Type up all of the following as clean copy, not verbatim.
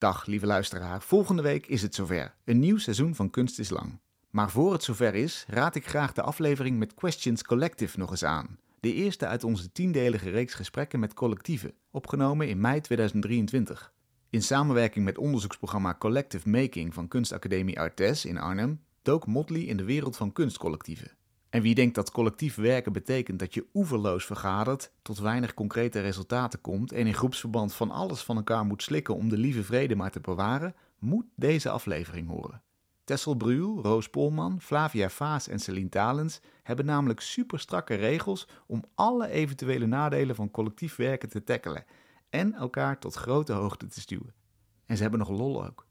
Dag lieve luisteraar, volgende week is het zover. Een nieuw seizoen van Kunst is Lang. Maar voor het zover is, raad ik graag de aflevering met Questions Collective nog eens aan. De eerste uit onze 10-delige reeks gesprekken met collectieven, opgenomen in mei 2023. In samenwerking met onderzoeksprogramma Collective Making van Kunstacademie Artes in Arnhem, dook Motley in de wereld van kunstcollectieven. En wie denkt dat collectief werken betekent dat je oeverloos vergadert, tot weinig concrete resultaten komt en in groepsverband van alles van elkaar moet slikken om de lieve vrede maar te bewaren, moet deze aflevering horen. Tessel Bruhl, Roos Polman, Flavia Vaas en Celine Talens hebben namelijk super strakke regels om alle eventuele nadelen van collectief werken te tackelen en elkaar tot grote hoogte te stuwen. En ze hebben nog lol ook.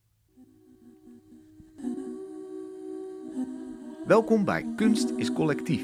Welkom bij Kunst is Collectief.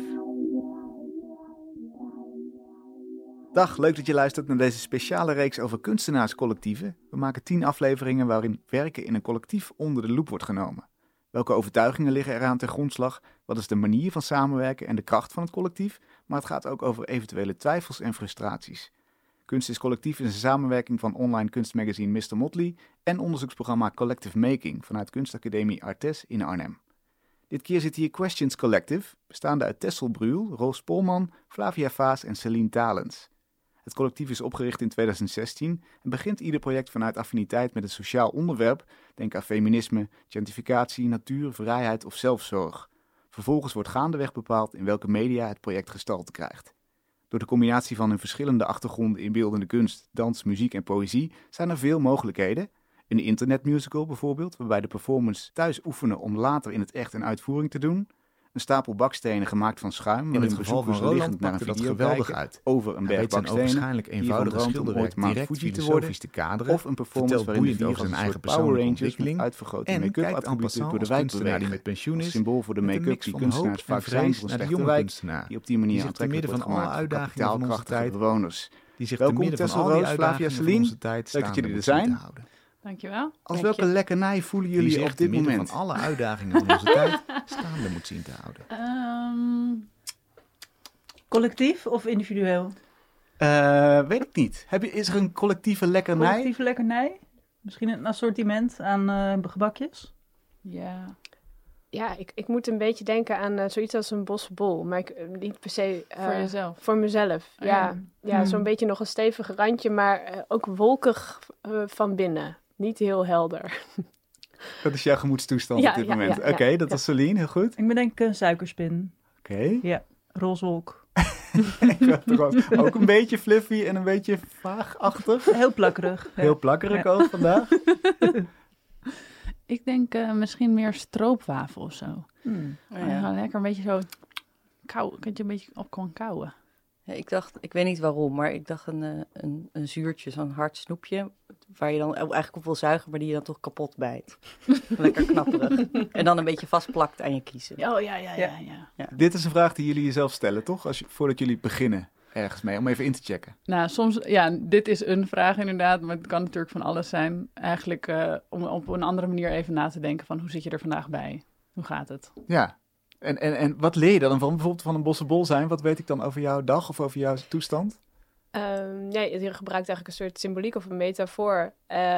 Dag, leuk dat je luistert naar deze speciale reeks over kunstenaarscollectieven. We maken 10 afleveringen waarin werken in een collectief onder de loep wordt genomen. Welke overtuigingen liggen eraan ten grondslag? Wat is de manier van samenwerken en de kracht van het collectief? Maar het gaat ook over eventuele twijfels en frustraties. Kunst is Collectief is een samenwerking van online kunstmagazine Mr. Motley en onderzoeksprogramma Collective Making vanuit Kunstacademie Artes in Arnhem. Dit keer zit hier Questions Collective, bestaande uit Tessel Bruhl, Roos Polman, Flavia Vaas en Celine Talens. Het collectief is opgericht in 2016 en begint ieder project vanuit affiniteit met een sociaal onderwerp, denk aan feminisme, gentrificatie, natuur, vrijheid of zelfzorg. Vervolgens wordt gaandeweg bepaald in welke media het project gestalte krijgt. Door de combinatie van hun verschillende achtergronden in beeldende kunst, dans, muziek en poëzie zijn er veel mogelijkheden. Een internetmusical bijvoorbeeld, waarbij de performers thuis oefenen om later in het echt een uitvoering te doen. Een stapel bakstenen gemaakt van schuim, In het geval van Roland naar een pakte dat video geweldig kijken uit. over een Hij berg weet zijn bakstenen, ogenschijnlijk eenvoudige schilderwerk direct Fuji te worden, filosofisch te kaderen, of een performance vertelt waarin de boeiend figuur over als zijn een eigen soort Power persoonlijke Rangers met ontwikkeling uitvergrote en make-up kijkt en attributen passant door de als wijk kunstenaar die bewegen. met pensioen Als is, symbool voor de met een make-up mix die van kunstenaars hoop en vaak zijn vrees voor een naar de slechte jonge wijk, kunstenaar, die op die manier die zich te midden aantrekkelijk van wordt alle gemaakt voor uitdagingen van onze kapitaalkrachtige tijd, bewoners. die zich te Welkom, midden van Tessel, al die Roos, Flavia, uitdagingen van Celine. onze tijd Leuk dat staande jullie er moet zien te zijn. houden. Dankjewel. Als Dank welke je. lekkernij voelen Die jullie zich op te dit midden moment? van alle uitdagingen van onze tijd staande moet zien te houden. Collectief of individueel? Weet ik niet. Is er een collectieve lekkernij? Collectieve lekkernij? Misschien een assortiment aan gebakjes? Ja. Ja, ik moet een beetje denken aan zoiets als een bosbol. Maar niet per se... Voor jezelf? Voor mezelf, ja. Ja, Hmm. zo'n beetje nog een stevig randje, maar ook wolkig van binnen. Niet heel helder. Dat is jouw gemoedstoestand Ja, op dit ja, moment. ja, Oké, ja, dat ja. was Celine, heel goed. Ik bedenk een suikerspin. Oké. Ja, rozewolk. Ook een beetje fluffy en een beetje vaagachtig. Heel plakkerig. Ja. Heel plakkerig Ja. ook vandaag. Ik denk misschien meer stroopwafel of zo. Ja. Lekker een beetje zo kou. Kun je een beetje op kan kauwen. Ja, ik weet niet waarom, maar ik dacht een zuurtje, zo'n hard snoepje, waar je dan eigenlijk op wil zuigen, maar die je dan toch kapot bijt. Lekker knapperig. En dan een beetje vastplakt aan je kiezen. Oh ja. Dit is een vraag die jullie jezelf stellen, toch? Voordat jullie beginnen ergens mee, om even in te checken. Nou, soms, dit is een vraag inderdaad, maar het kan natuurlijk van alles zijn. Eigenlijk om op een andere manier even na te denken van hoe zit je er vandaag bij? Hoe gaat het? Ja. En wat leer je dan van? Bijvoorbeeld van een bossenbol zijn. Wat weet ik dan over jouw dag of over jouw toestand? Je gebruikt eigenlijk een soort symboliek of een metafoor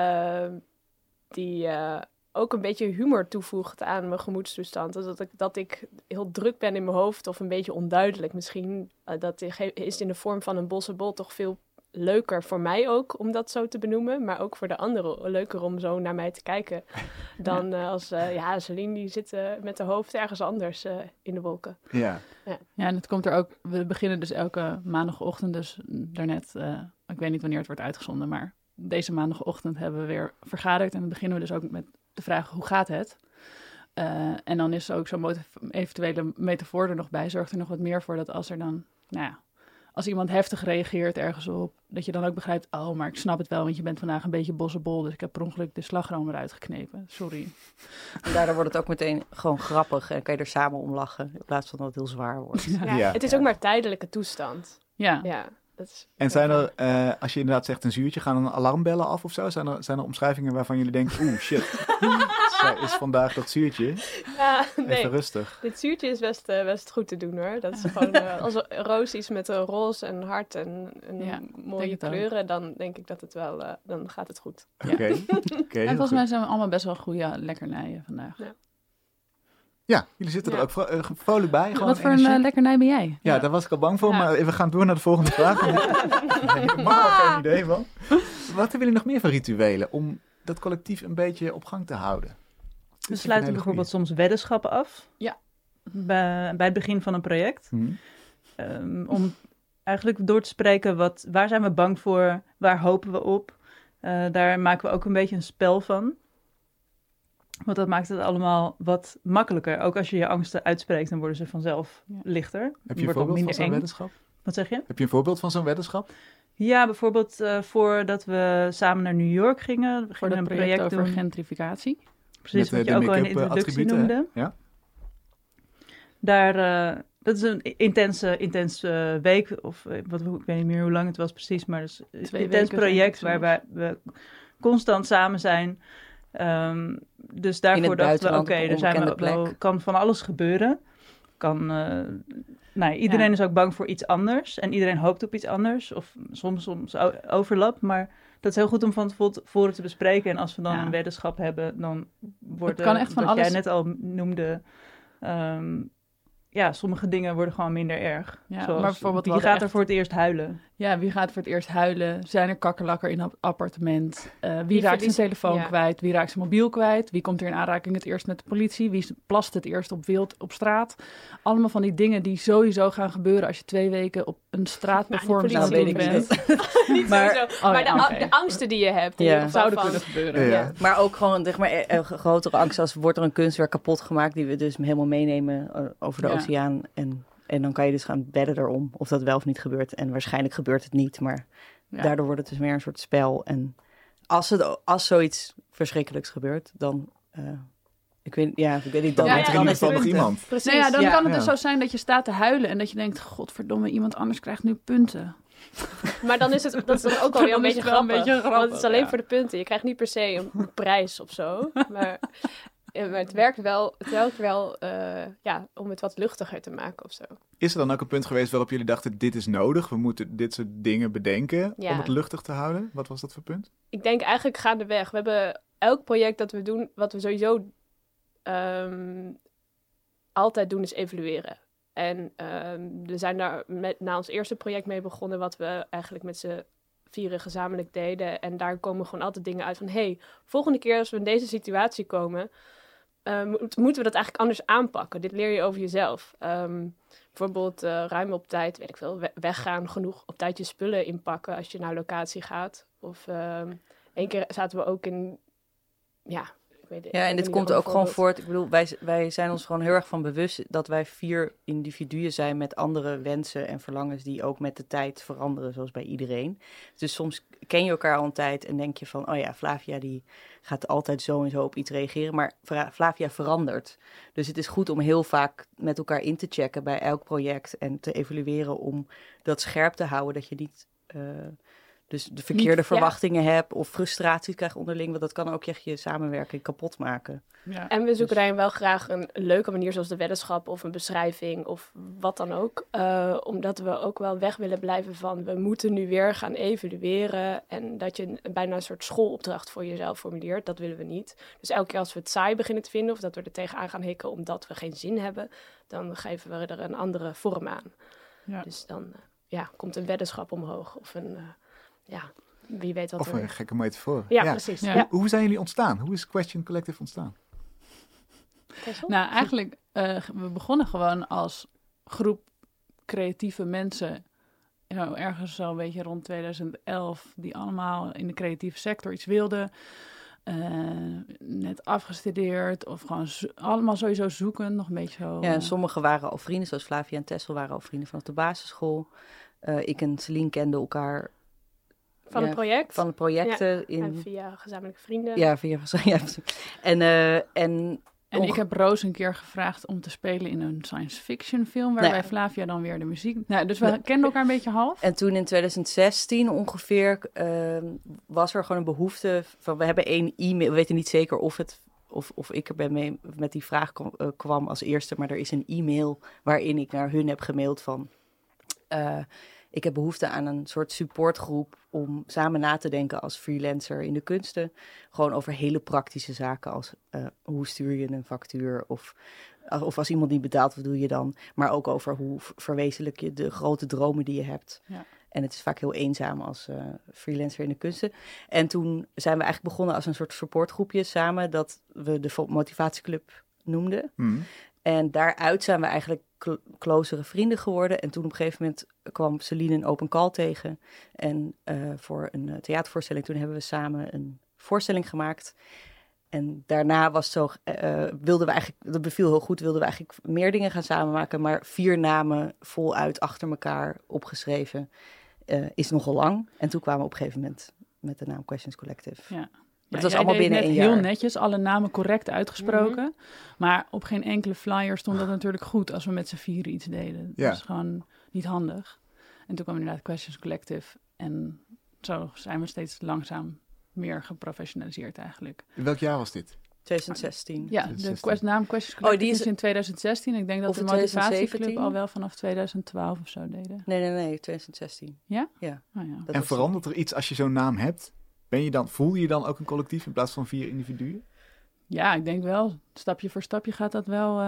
die ook een beetje humor toevoegt aan mijn gemoedstoestand. Dus dat ik heel druk ben in mijn hoofd of een beetje onduidelijk misschien. Dat is in de vorm van een bossenbol toch veel leuker voor mij ook om dat zo te benoemen, maar ook voor de anderen leuker om zo naar mij te kijken dan als Celine die zit met haar hoofd ergens anders in de wolken. Ja. Ja, en het komt er ook, we beginnen dus elke maandagochtend, dus daarnet, ik weet niet wanneer het wordt uitgezonden, maar deze maandagochtend hebben we weer vergaderd en dan beginnen we dus ook met de vraag hoe gaat het? En dan is er ook zo'n eventuele metafoor er nog bij, zorgt er nog wat meer voor dat als er dan, als iemand heftig reageert ergens op, dat je dan ook begrijpt, oh, maar ik snap het wel, want je bent vandaag een beetje bossenbol, dus ik heb per ongeluk de slagroom eruit geknepen. Sorry. En daardoor wordt het ook meteen gewoon grappig en kan je er samen om lachen, in plaats van dat het heel zwaar wordt. Ja, het is ook maar tijdelijke toestand. Ja. Ja. dat is En zijn er, als je inderdaad zegt een zuurtje, gaan er alarmbellen af of zo? Zijn er omschrijvingen waarvan jullie denken, shit, zij is vandaag dat zuurtje? Ja, nee. Even rustig. Dit zuurtje is best goed te doen hoor. Dat is gewoon, als Roos iets met een roze en hart en mooie denk het kleuren, dan denk ik dat het wel, dan gaat het goed. Oké, En heel volgens goed. mij zijn we allemaal best wel goede lekkernijen vandaag. Ja, jullie zitten er ook vrolijk bij. Gewoon Wat voor energiek. een lekkernij ben jij? Ja, daar was ik al bang voor, Ja. maar we gaan door naar de volgende vraag. Helemaal geen idee van. Wat hebben jullie nog meer van rituelen om dat collectief een beetje op gang te houden? We sluiten bijvoorbeeld soms weddenschappen af. Ja. Bij het begin van een project. Hm. Om eigenlijk door te spreken, waar zijn we bang voor? Waar hopen we op? Daar maken we ook een beetje een spel van. Want dat maakt het allemaal wat makkelijker. Ook als je je angsten uitspreekt, dan worden ze vanzelf lichter. Heb je een Wordt ook voorbeeld van minder zo'n eng. weddenschap? Wat zeg je? Heb je een voorbeeld van zo'n weddenschap? Ja, bijvoorbeeld voordat we samen naar New York gingen. We Voor gingen het een project project over doen. gentrificatie. Precies, Met, wat je de ook al in de make-up introductie attributen, hè? noemde. Ja. Daar, dat is een intense week, of ik weet niet meer hoe lang het was precies, maar het is een 2 intens weken, project denk ik waarbij we constant samen zijn. Dus daarvoor dachten we, buitenland, op een er zijn we onbekende wel, plek. kan van alles gebeuren. Iedereen Ja. is ook bang voor iets anders en iedereen hoopt op iets anders, of soms overlap, maar dat is heel goed om van tevoren te bespreken. En als we dan Ja. een weddenschap hebben, dan wordt Het kan echt van wat jij alles- net al noemde, sommige dingen worden gewoon minder erg. Ja, Zoals, maar bijvoorbeeld wie we gaat hadden er voor het eerst huilen? Ja, wie gaat voor het eerst huilen? Zijn er kakkerlakken in het appartement? Wie raakt zijn verliest- telefoon ja. kwijt? Wie raakt zijn mobiel kwijt? Wie komt er in aanraking het eerst met de politie? Wie plast het eerst op wild op straat? Allemaal van die dingen die sowieso gaan gebeuren als je 2 weken op een straatperformance Nou, aan die het doen politie bent. Niet Maar- sowieso, maar de angsten die je hebt. in Ja. ieder geval Zouden van- kunnen gebeuren. Ja. Maar ook gewoon zeg maar, grotere angst als wordt er een kunstwerk kapot gemaakt die we dus helemaal meenemen over de Ja. oceaan. En dan kan je dus gaan bedden erom of dat wel of niet gebeurt. En waarschijnlijk gebeurt het niet, maar Ja. daardoor wordt het dus meer een soort spel. En als zoiets verschrikkelijks gebeurt, dan... ik weet niet, dan Ja, Dan bent er in dan ieder is geval het nog iemand. Precies. Nou ja, dan Ja. kan het Ja. dus zo zijn dat je staat te huilen en dat je denkt, godverdomme, iemand anders krijgt nu punten. Maar dan is het dat is dan ook Dan alweer een is beetje het wel een grappig. beetje grappig, Want het is alleen ja. voor de punten. Je krijgt niet per se een prijs of zo. Maar het werkt wel, om het wat luchtiger te maken of zo. Is er dan ook een punt geweest waarop jullie dachten, dit is nodig, we moeten dit soort dingen bedenken Ja. om het luchtig te houden? Wat was dat voor punt? Ik denk eigenlijk gaandeweg. We hebben elk project dat we doen, wat we sowieso altijd doen, is evalueren. En we zijn daar na ons eerste project mee begonnen, wat we eigenlijk met z'n 4 gezamenlijk deden. En daar komen gewoon altijd dingen uit van, hey, volgende keer als we in deze situatie komen, moeten we dat eigenlijk anders aanpakken. Dit leer je over jezelf. Bijvoorbeeld ruim op tijd, weet ik veel, weggaan, genoeg op tijd je spullen inpakken als je naar locatie gaat. Of 1 keer zaten we ook in, Ja, en dit komt ook gewoon voort. Ik bedoel, wij zijn ons gewoon heel erg van bewust dat wij 4 individuen zijn met andere wensen en verlangens die ook met de tijd veranderen, zoals bij iedereen. Dus soms ken je elkaar al een tijd en denk je van, oh ja, Flavia die gaat altijd zo en zo op iets reageren, maar Flavia verandert. Dus het is goed om heel vaak met elkaar in te checken bij elk project en te evalueren om dat scherp te houden, dat je niet... dus de verkeerde verwachtingen hebt of frustraties krijgt onderling, want dat kan ook echt je samenwerking kapot maken. Ja. En we zoeken daarin wel graag een leuke manier, zoals de weddenschap of een beschrijving of wat dan ook. Omdat we ook wel weg willen blijven van, we moeten nu weer gaan evalueren. En dat je bijna een soort schoolopdracht voor jezelf formuleert, dat willen we niet. Dus elke keer als we het saai beginnen te vinden of dat we er tegenaan gaan hikken omdat we geen zin hebben, dan geven we er een andere vorm aan. Ja. Dus dan komt een weddenschap omhoog of een... wie weet wat Of er... een gekke metafoor. Ja, precies. Ja. Ja. Hoe zijn jullie ontstaan? Hoe is Question Collective ontstaan? Tessel? Nou, eigenlijk, we begonnen gewoon als groep creatieve mensen, ergens zo'n beetje rond 2011, die allemaal in de creatieve sector iets wilden. Net afgestudeerd of gewoon allemaal sowieso zoeken, nog een beetje zo. Ja, en sommigen waren al vrienden, zoals Flavia en Tessel waren al vrienden vanaf de basisschool. Ik en Celine kenden elkaar Van het project? van de projecten. En via gezamenlijke vrienden. Ja, via... Ja, precies. En En ik heb Roos een keer gevraagd om te spelen in een science fiction film, waarbij Nee. Flavia dan weer de muziek... Nou, dus we kenden elkaar een beetje half. En toen in 2016 ongeveer was er gewoon een behoefte van, we hebben 1 e-mail, we weten niet zeker of ik er mee met die vraag kwam als eerste, maar er is een e-mail waarin ik naar hun heb gemaild van, ik heb behoefte aan een soort supportgroep om samen na te denken als freelancer in de kunsten. Gewoon over hele praktische zaken als hoe stuur je een factuur of als iemand niet betaalt, wat doe je dan? Maar ook over hoe verwezenlijk je de grote dromen die je hebt. Ja. En het is vaak heel eenzaam als freelancer in de kunsten. En toen zijn we eigenlijk begonnen als een soort supportgroepje samen, dat we de motivatieclub noemden. En daaruit zijn we eigenlijk closere vrienden geworden. En toen op een gegeven moment kwam Celine een open call tegen. En voor een theatervoorstelling, toen hebben we samen een voorstelling gemaakt. En daarna was het zo, wilden we eigenlijk, dat beviel heel goed, wilden we eigenlijk meer dingen gaan samenmaken. Maar 4 namen voluit achter elkaar opgeschreven is nogal lang. En toen kwamen we op een gegeven moment met de naam Questions Collective. Ja. Het was jij allemaal deed binnen net 1 jaar. heel netjes, alle namen correct uitgesproken. Maar op geen enkele flyer stond dat natuurlijk goed als we met z'n 4 iets deden. Ja. Dat is gewoon niet handig. En toen kwam inderdaad Questions Collective. En zo zijn we steeds langzaam meer geprofessionaliseerd eigenlijk. In welk jaar was dit? 2016. Ja, de 2016. naam Questions Collective die is is in 2016. Ik denk dat Of de in motivatieclub 2017? al wel vanaf 2012 of zo deden. Nee, 2016. Ja? Ja. Oh, ja. Dat En was- verandert er iets als je zo'n naam hebt? Voel je dan ook een collectief in plaats van 4 individuen? Ja, ik denk wel. Stapje voor stapje gaat dat wel,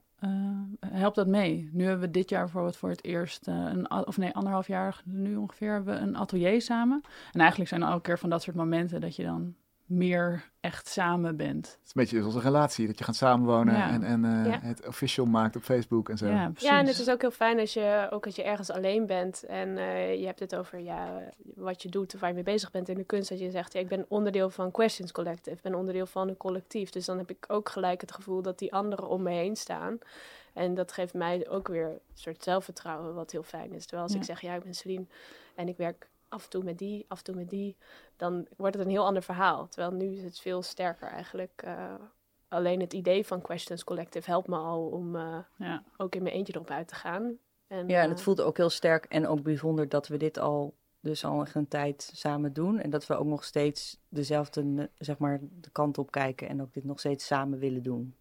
helpt dat mee. Nu hebben we dit jaar bijvoorbeeld voor het eerst, 1,5 jaar nu ongeveer, hebben we een atelier samen. En eigenlijk zijn er elke keer van dat soort momenten dat je dan meer echt samen bent. Het is een beetje zoals een relatie, dat je gaat samenwonen Ja. en Ja. het official maakt op Facebook en zo. Ja, precies. Ja, en het is ook heel fijn als je ergens alleen bent en je hebt het over wat je doet of waar je mee bezig bent in de kunst. Dat je zegt, ik ben onderdeel van Questions Collective, ik ben onderdeel van een collectief. Dus dan heb ik ook gelijk het gevoel dat die anderen om me heen staan. En dat geeft mij ook weer een soort zelfvertrouwen, wat heel fijn is. Terwijl als ik zeg, ik ben Celine en ik werk af en toe met die, af en toe met die, dan wordt het een heel ander verhaal. Terwijl nu is het veel sterker eigenlijk. Alleen het idee van Questions Collective helpt me al om ook in mijn eentje erop uit te gaan. En het voelt ook heel sterk en ook bijzonder dat we dit al een tijd samen doen. En dat we ook nog steeds dezelfde, zeg maar, de kant op kijken en ook dit nog steeds samen willen doen.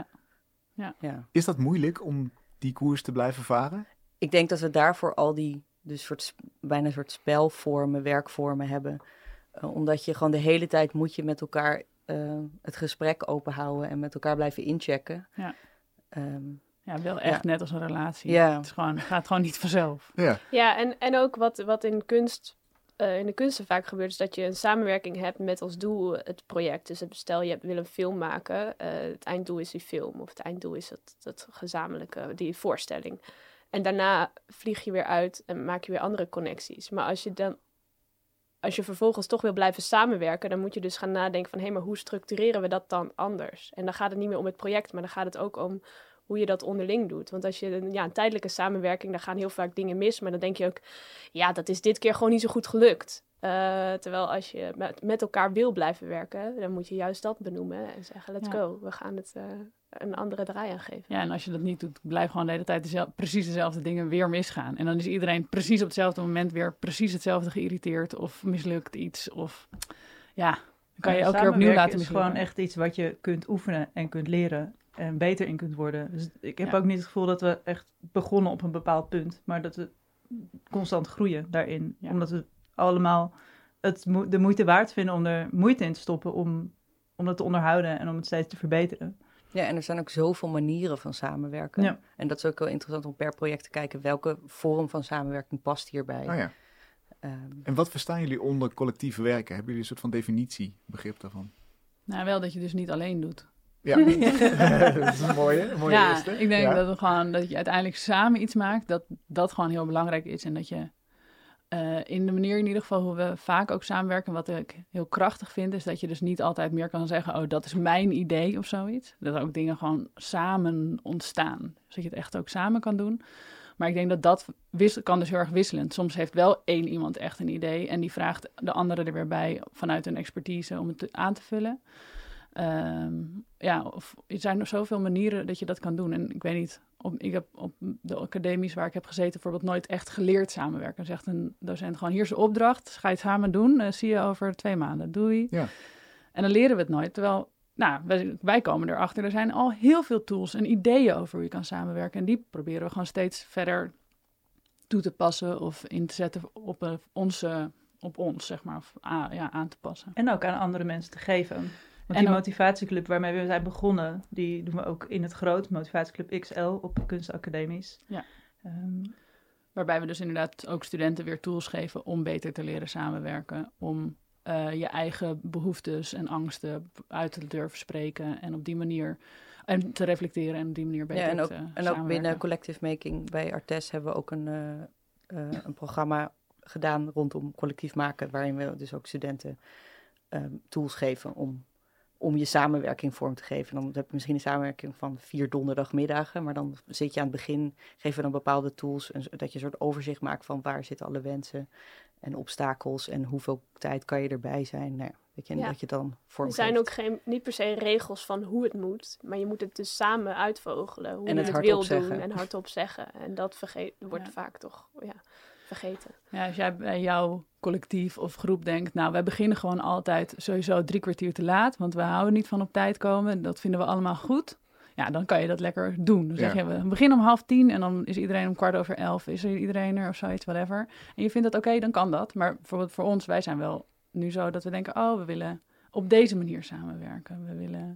Ja. Is dat moeilijk om die koers te blijven varen? Ik denk dat we daarvoor al die bijna een soort spelvormen, werkvormen hebben. Omdat je gewoon de hele tijd moet je met elkaar het gesprek openhouden en met elkaar blijven inchecken. Ja. Ja, wel echt net als een relatie. Ja. Het gaat gewoon niet vanzelf. Ja. Ja, en ook wat in de kunsten vaak gebeurt, is dat je een samenwerking hebt met als doel het project. Dus stel je wil een film maken, het einddoel is die film, of het einddoel is het gezamenlijke, die voorstelling. En daarna vlieg je weer uit en maak je weer andere connecties. Maar als je vervolgens toch wil blijven samenwerken, dan moet je dus gaan nadenken van, maar hoe structureren we dat dan anders? En dan gaat het niet meer om het project, maar dan gaat het ook om hoe je dat onderling doet. Want als je een tijdelijke samenwerking, dan gaan heel vaak dingen mis, maar dan denk je ook, dat is dit keer gewoon niet zo goed gelukt. Terwijl als je met elkaar wil blijven werken, dan moet je juist dat benoemen en zeggen, let's go. We gaan het een andere draai aan geven. Ja, en als je dat niet doet, blijf gewoon de hele tijd precies dezelfde dingen weer misgaan. En dan is iedereen precies op hetzelfde moment weer precies hetzelfde geïrriteerd of mislukt iets. Of dan kan je elke keer opnieuw laten is mislukken. gewoon echt iets wat je kunt oefenen en kunt leren en beter in kunt worden. Dus ik heb ook niet het gevoel dat we echt begonnen op een bepaald punt, maar dat we constant groeien daarin. Ja. Omdat we allemaal de moeite waard vinden om er moeite in te stoppen om dat te onderhouden en om het steeds te verbeteren. Ja, en er zijn ook zoveel manieren van samenwerken. Ja. En dat is ook wel interessant om per project te kijken welke vorm van samenwerking past hierbij. Oh ja. En wat verstaan jullie onder collectieve werken? Hebben jullie een soort van definitiebegrip daarvan? Nou, wel dat je dus niet alleen doet. Ja, dat is een mooie eerste. Ik denk dat je uiteindelijk samen iets maakt, dat gewoon heel belangrijk is. En dat je in de manier in ieder geval hoe we vaak ook samenwerken, wat ik heel krachtig vind, is dat je dus niet altijd meer kan zeggen, dat is mijn idee of zoiets. Dat er ook dingen gewoon samen ontstaan. Dus dat je het echt ook samen kan doen. Maar ik denk dat kan dus heel erg wisselend. Soms heeft wel één iemand echt een idee en die vraagt de andere er weer bij vanuit hun expertise om het aan te vullen. Of er zijn nog zoveel manieren dat je dat kan doen. En ik weet niet, ik heb op de academies waar ik heb gezeten bijvoorbeeld nooit echt geleerd samenwerken. Dan zegt een docent gewoon, hier is de opdracht, ga je het samen doen, zie je over 2 maanden, doei. Ja. En dan leren we het nooit, terwijl wij komen erachter, er zijn al heel veel tools en ideeën over hoe je kan samenwerken. En die proberen we gewoon steeds verder toe te passen of in te zetten op ons, zeg maar, of aan te passen. En ook aan andere mensen te geven. Want En die ook- motivatieclub waarmee we zijn begonnen, die doen we ook in het groot. Motivatieclub XL op kunstacademies. Ja. Ehm, Waarbij we dus inderdaad ook studenten weer tools geven om beter te leren samenwerken. Om je eigen behoeftes en angsten uit te durven spreken. En op die manier en te reflecteren en op die manier beter Ja, te en ook samenwerken. binnen Collective Making bij Artes hebben we ook een programma gedaan rondom collectief maken. Waarin we dus ook studenten tools geven om je samenwerking vorm te geven. Dan heb je misschien een samenwerking van 4 donderdagmiddagen, maar dan zit je aan het begin, geven we dan bepaalde tools, dat je een soort overzicht maakt van waar zitten alle wensen en obstakels en hoeveel tijd kan je erbij zijn. Nou ja, weet je, en Ja. dat je dan Er vormgeeft. zijn ook niet per se regels van hoe het moet, maar je moet het dus samen uitvogelen. Hoe En je het het hardop wil zeggen. doen en hardop zeggen. En dat wordt vaak toch vergeten. Ja, als jij bij jouw collectief of groep denkt, nou, wij beginnen gewoon altijd sowieso 3 kwartier te laat, want we houden niet van op tijd komen. Dat vinden we allemaal goed. Ja, dan kan je dat lekker doen. Dan zeg je, we beginnen om 9:30 en dan is iedereen om 11:15. Is er iedereen er of zoiets, whatever. En je vindt dat oké, dan kan dat. Maar bijvoorbeeld voor ons, wij zijn wel nu zo dat we denken, we willen op deze manier samenwerken. We willen,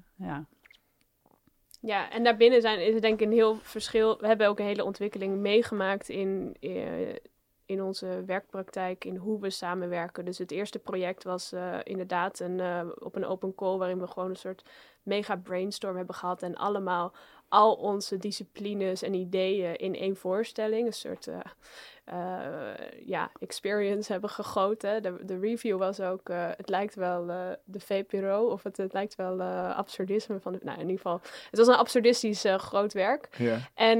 Ja, en daarbinnen is er denk ik een heel verschil. We hebben ook een hele ontwikkeling meegemaakt in onze werkpraktijk, in hoe we samenwerken. Dus het eerste project was inderdaad op een open call, waarin we gewoon een soort mega brainstorm hebben gehad en allemaal al onze disciplines en ideeën in één voorstelling, een soort experience hebben gegoten. De review was ook, het lijkt wel de VPRO, of het lijkt wel absurdisme van, in ieder geval, het was een absurdistisch groot werk. Ja. En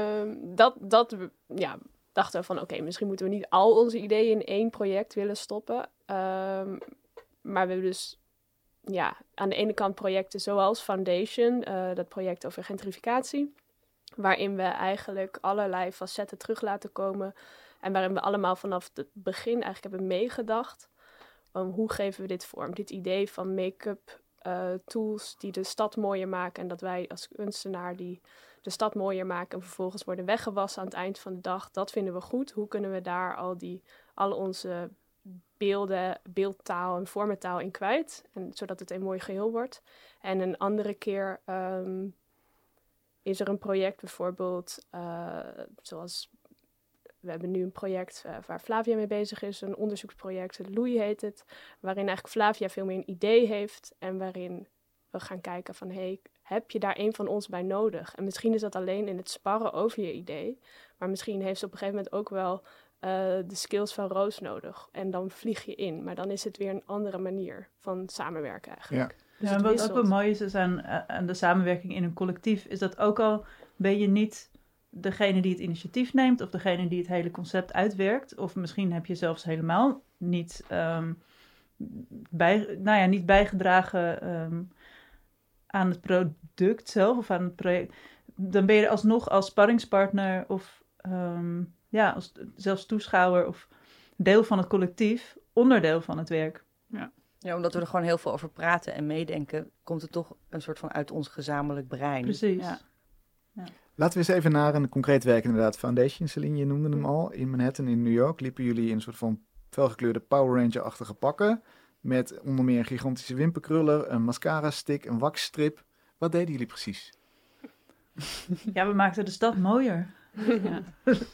dachten we van, oké, misschien moeten we niet al onze ideeën in één project willen stoppen. Maar we hebben dus aan de ene kant projecten zoals Foundation, dat project over gentrificatie, waarin we eigenlijk allerlei facetten terug laten komen en waarin we allemaal vanaf het begin eigenlijk hebben meegedacht. Hoe geven we dit vorm? Dit idee van make-up tools die de stad mooier maken en dat wij als kunstenaar die de stad mooier maken en vervolgens worden weggewassen aan het eind van de dag. Dat vinden we goed. Hoe kunnen we daar al onze beelden, beeldtaal en vormentaal in kwijt, zodat het een mooi geheel wordt. En een andere keer is er een project bijvoorbeeld, zoals we hebben nu een project waar Flavia mee bezig is, een onderzoeksproject, Louis heet het, waarin eigenlijk Flavia veel meer een idee heeft en waarin we gaan kijken van, heb je daar een van ons bij nodig? En misschien is dat alleen in het sparren over je idee, maar misschien heeft ze op een gegeven moment ook wel de skills van Roos nodig. En dan vlieg je in, maar dan is het weer een andere manier van samenwerken eigenlijk. Ja. Dus ja, het en wat wisselt. ook wel mooi is aan de samenwerking in een collectief, is dat ook al ben je niet degene die het initiatief neemt of degene die het hele concept uitwerkt, of misschien heb je zelfs helemaal niet, niet bijgedragen aan het product zelf of aan het project. Dan ben je er alsnog als sparringspartner of zelfs toeschouwer of deel van het collectief, onderdeel van het werk. Ja, omdat we er gewoon heel veel over praten en meedenken, komt het toch een soort van uit ons gezamenlijk brein. Precies. Ja. Laten we eens even naar een concreet werk inderdaad. Foundation, Celine, je noemde hem al. In Manhattan in New York liepen jullie in een soort van felgekleurde Power Ranger-achtige pakken. Met onder meer een gigantische wimperkruller, een mascara stick, een waxstrip. Wat deden jullie precies? Ja, we maakten de stad mooier. Ja.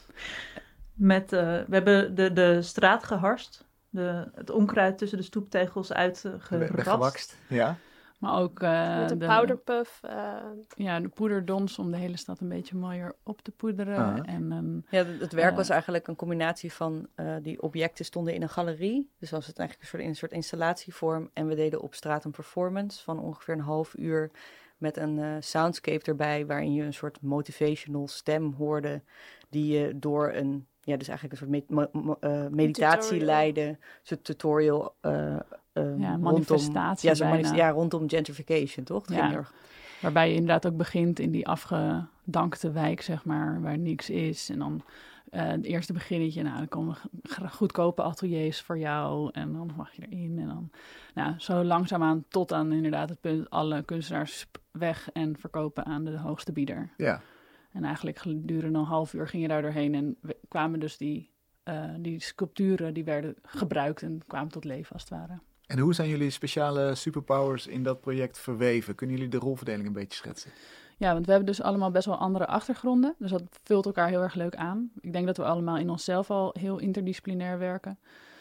We hebben de straat geharst. Het onkruid tussen de stoeptegels uitgerast. Weggewakst, ja. Maar ook Met een powderpuff. de poederdons om de hele stad een beetje mooier op te poederen. Ah. En Ja, het werk was eigenlijk een combinatie van die objecten stonden in een galerie. Dus was het eigenlijk in een soort installatievorm. En we deden op straat een performance van ongeveer een half uur met een soundscape erbij, waarin je een soort motivational stem hoorde die je door een dus eigenlijk een soort meditatie Tutorial. leiden. Een soort tutorial manifestatie rondom gentrification, toch? Het Ja. ging er- Waarbij je inderdaad ook begint in die afgedankte wijk, zeg maar, waar niks is. En dan het eerste beginnetje, dan komen goedkope ateliers voor jou. En dan mag je erin. En dan zo langzaamaan tot aan inderdaad het punt alle kunstenaars weg en verkopen aan de hoogste bieder. Ja. En eigenlijk gedurende een half uur ging je daar doorheen en kwamen dus die sculpturen, die werden gebruikt en kwamen tot leven als het ware. En hoe zijn jullie speciale superpowers in dat project verweven? Kunnen jullie de rolverdeling een beetje schetsen? Ja, want we hebben dus allemaal best wel andere achtergronden. Dus dat vult elkaar heel erg leuk aan. Ik denk dat we allemaal in onszelf al heel interdisciplinair werken.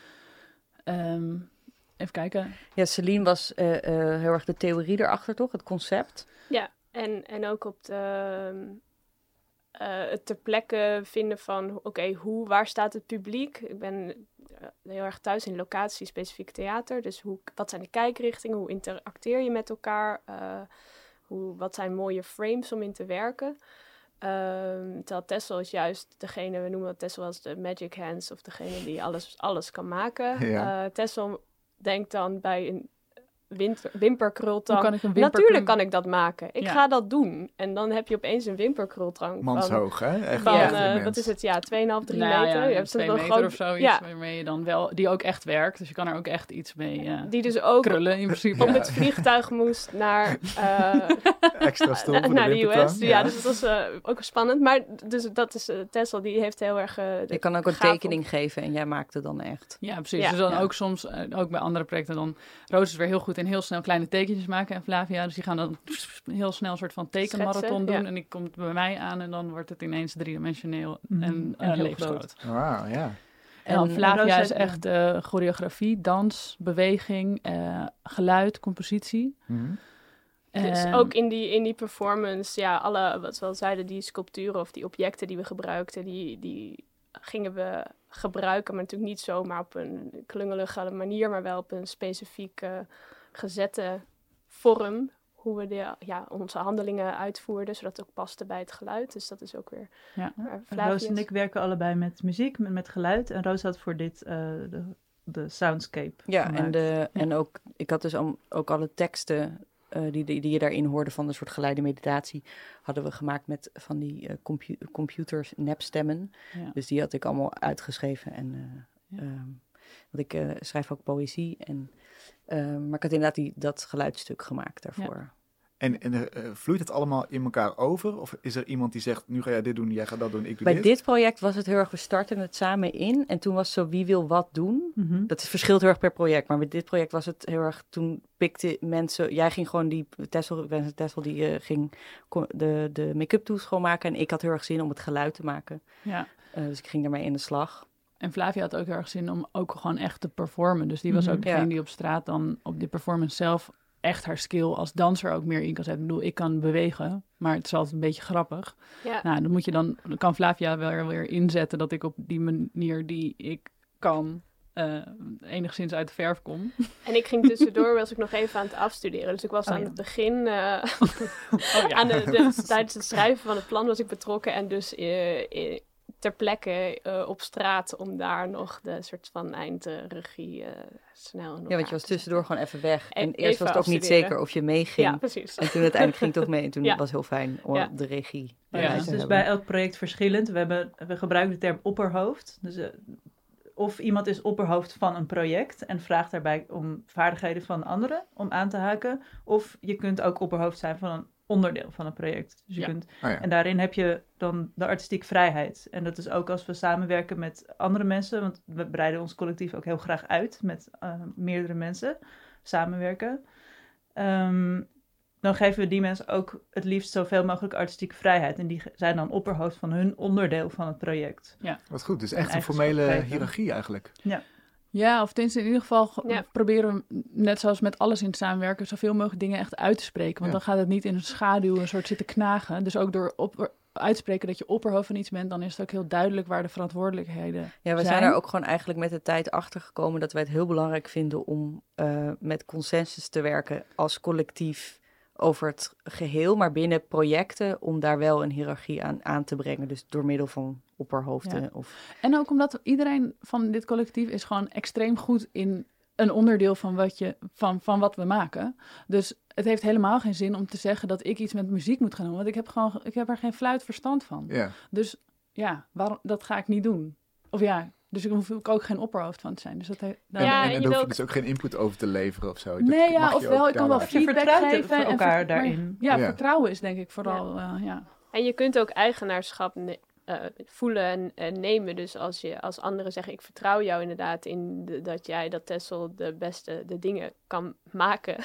Even kijken. Ja, Celine was heel erg de theorie erachter, toch? Het concept. Ja, en ook op het ter plekke vinden van, waar staat het publiek? Ik ben heel erg thuis in locatie-specifiek theater. Dus wat zijn de kijkrichtingen? Hoe interacteer je met elkaar? Wat zijn mooie frames om in te werken? Terwijl Tessel is juist degene, we noemen Tessel als de magic hands, of degene die alles kan maken. Ja. Tessel denkt dan bij een wimperkrultang. Hoe kan ik een wimperkrul- Natuurlijk kan ik dat maken. Ik Ja. ga dat doen. En dan heb je opeens een wimperkrultang. Manshoog, hè? Echt Van, echt wat immens. is het? Ja, 2,5, 3 Nou meter. ja, Je hebt 2 zo'n meter groot- of zoiets, Ja, waarmee je dan wel, die ook echt werkt. Dus je kan er ook echt iets mee die dus ook krullen in principe. op het vliegtuig moest naar Extra stoel voor naar de wimpertang, US. Ja, dus dat was ook spannend. Maar dus dat is Tessel, die heeft heel erg... Je kan ook een gaaf tekening geven en jij maakt het dan echt. Ja, precies. Ja. Dus dan Ja. ook soms, ook bij andere projecten, dan Roos is weer heel goed in heel snel kleine tekentjes maken. En Flavia, dus die gaan dan heel snel een soort van tekenmarathon Schetsen, doen. ja. En die komt bij mij aan en dan wordt het ineens driedimensioneel Mhm. en En heel levensgroot. Wauw, ja. En dan En Flavia Roos is heeft- echt choreografie, dans, beweging, geluid, compositie. Mhm. Dus En- ook in die performance, ja, alle, wat we al zeiden, die sculpturen of die objecten die we gebruikten, die gingen we gebruiken, maar natuurlijk niet zomaar op een klungelige manier, maar wel op een specifieke gezette vorm, hoe we onze handelingen uitvoerden, zodat het ook paste bij het geluid. Dus dat is ook weer... Ja. Roos en ik werken allebei met muziek, met geluid. En Roos had voor dit de soundscape Ja, gemaakt. en ook, ik had dus ook alle teksten die je daarin hoorde van een soort geleide meditatie, hadden we gemaakt met van die computers, nepstemmen. Ja. Dus die had ik allemaal uitgeschreven. En, Ja. want ik schrijf ook poëzie. Maar ik had inderdaad dat geluidsstuk gemaakt daarvoor. En vloeit het allemaal in elkaar over? Of is er iemand die zegt, nu ga jij dit doen, jij gaat dat doen, ik doe Bij dit? dit project was het heel erg, we starten het samen in. En toen was zo, wie wil wat doen? Mhm. Dat verschilt heel erg per project. Maar met dit project was het heel erg, toen pikte mensen... Jij ging gewoon Tessel die ging de make-up tools schoonmaken. En ik had heel erg zin om het geluid te maken. Ja. Dus ik ging daarmee in de slag. En Flavia had ook heel erg zin om ook gewoon echt te performen. Dus die was Mhm. ook degene Ja. die op straat dan op die performance zelf echt haar skill als danser ook meer in kan zetten. Ik bedoel, ik kan bewegen, maar het is altijd een beetje grappig. Ja. Nou, dan kan Flavia wel weer inzetten dat ik op die manier die ik kan enigszins uit de verf kom. En ik ging tussendoor, was ik nog even aan het afstuderen. Dus ik was aan ja. het begin, ja. tijdens het schrijven van het plan was ik betrokken. En dus ter plekke op straat om daar nog de soort van eindregie snel in Ja, want elkaar je was te tussendoor gewoon even weg. En Even eerst was het ook niet afstuderen. zeker of je meeging. zetten. Ja, precies. En toen uiteindelijk ging het toch mee. En toen Ja. was het heel fijn om Ja. de regie Ja, Ja, erbij het te is dus hebben. bij elk project verschillend. We gebruiken de term opperhoofd. Dus of iemand is opperhoofd van een project en vraagt daarbij om vaardigheden van anderen om aan te haken. Of je kunt ook opperhoofd zijn van een onderdeel van een project. Dus je Ja. kunt, Oh ja. en daarin heb je dan de artistieke vrijheid. En dat is ook als we samenwerken met andere mensen. Want we breiden ons collectief ook heel graag uit met meerdere mensen samenwerken. Dan geven we die mensen ook het liefst zoveel mogelijk artistieke vrijheid. En die zijn dan opperhoofd van hun onderdeel van het project. Wat goed, dus echt een Eigenschap formele geven. hiërarchie eigenlijk. Ja, of tenminste in ieder geval Ja. proberen we, net zoals met alles in het samenwerken, zoveel mogelijk dingen echt uit te spreken. Want Ja. dan gaat het niet in een schaduw een soort zitten knagen. Dus ook door uitspreken dat je opperhoofd van iets bent, dan is het ook heel duidelijk waar de verantwoordelijkheden Ja, we zijn er ook gewoon eigenlijk met de tijd achter gekomen dat wij het heel belangrijk vinden om met consensus te werken als collectief over het geheel, maar binnen projecten om daar wel een hiërarchie aan te brengen. Dus door middel van opperhoofden. Ja. Of... En ook omdat iedereen van dit collectief is gewoon extreem goed in een onderdeel van wat we maken. Dus het heeft helemaal geen zin om te zeggen dat ik iets met muziek moet gaan doen. Want ik heb er geen fluit verstand van. Ja. Dus ja, dat ga ik niet doen. Of ja, dus ik hoef ook geen opperhoofd van te zijn. Dus dat En Ja, en daar je hoef wil je ook- dus ook geen input over te leveren of zo. Nee, ja, mag je ofwel ook ik kan wel daar je feedback vertrouwt geven. voor en elkaar maar- daarin. Ja, Ja. vertrouwen is denk ik vooral, ja. En je kunt ook eigenaarschap voelen en nemen. Dus als anderen zeggen, ik vertrouw jou inderdaad in dat Tessel de dingen kan maken.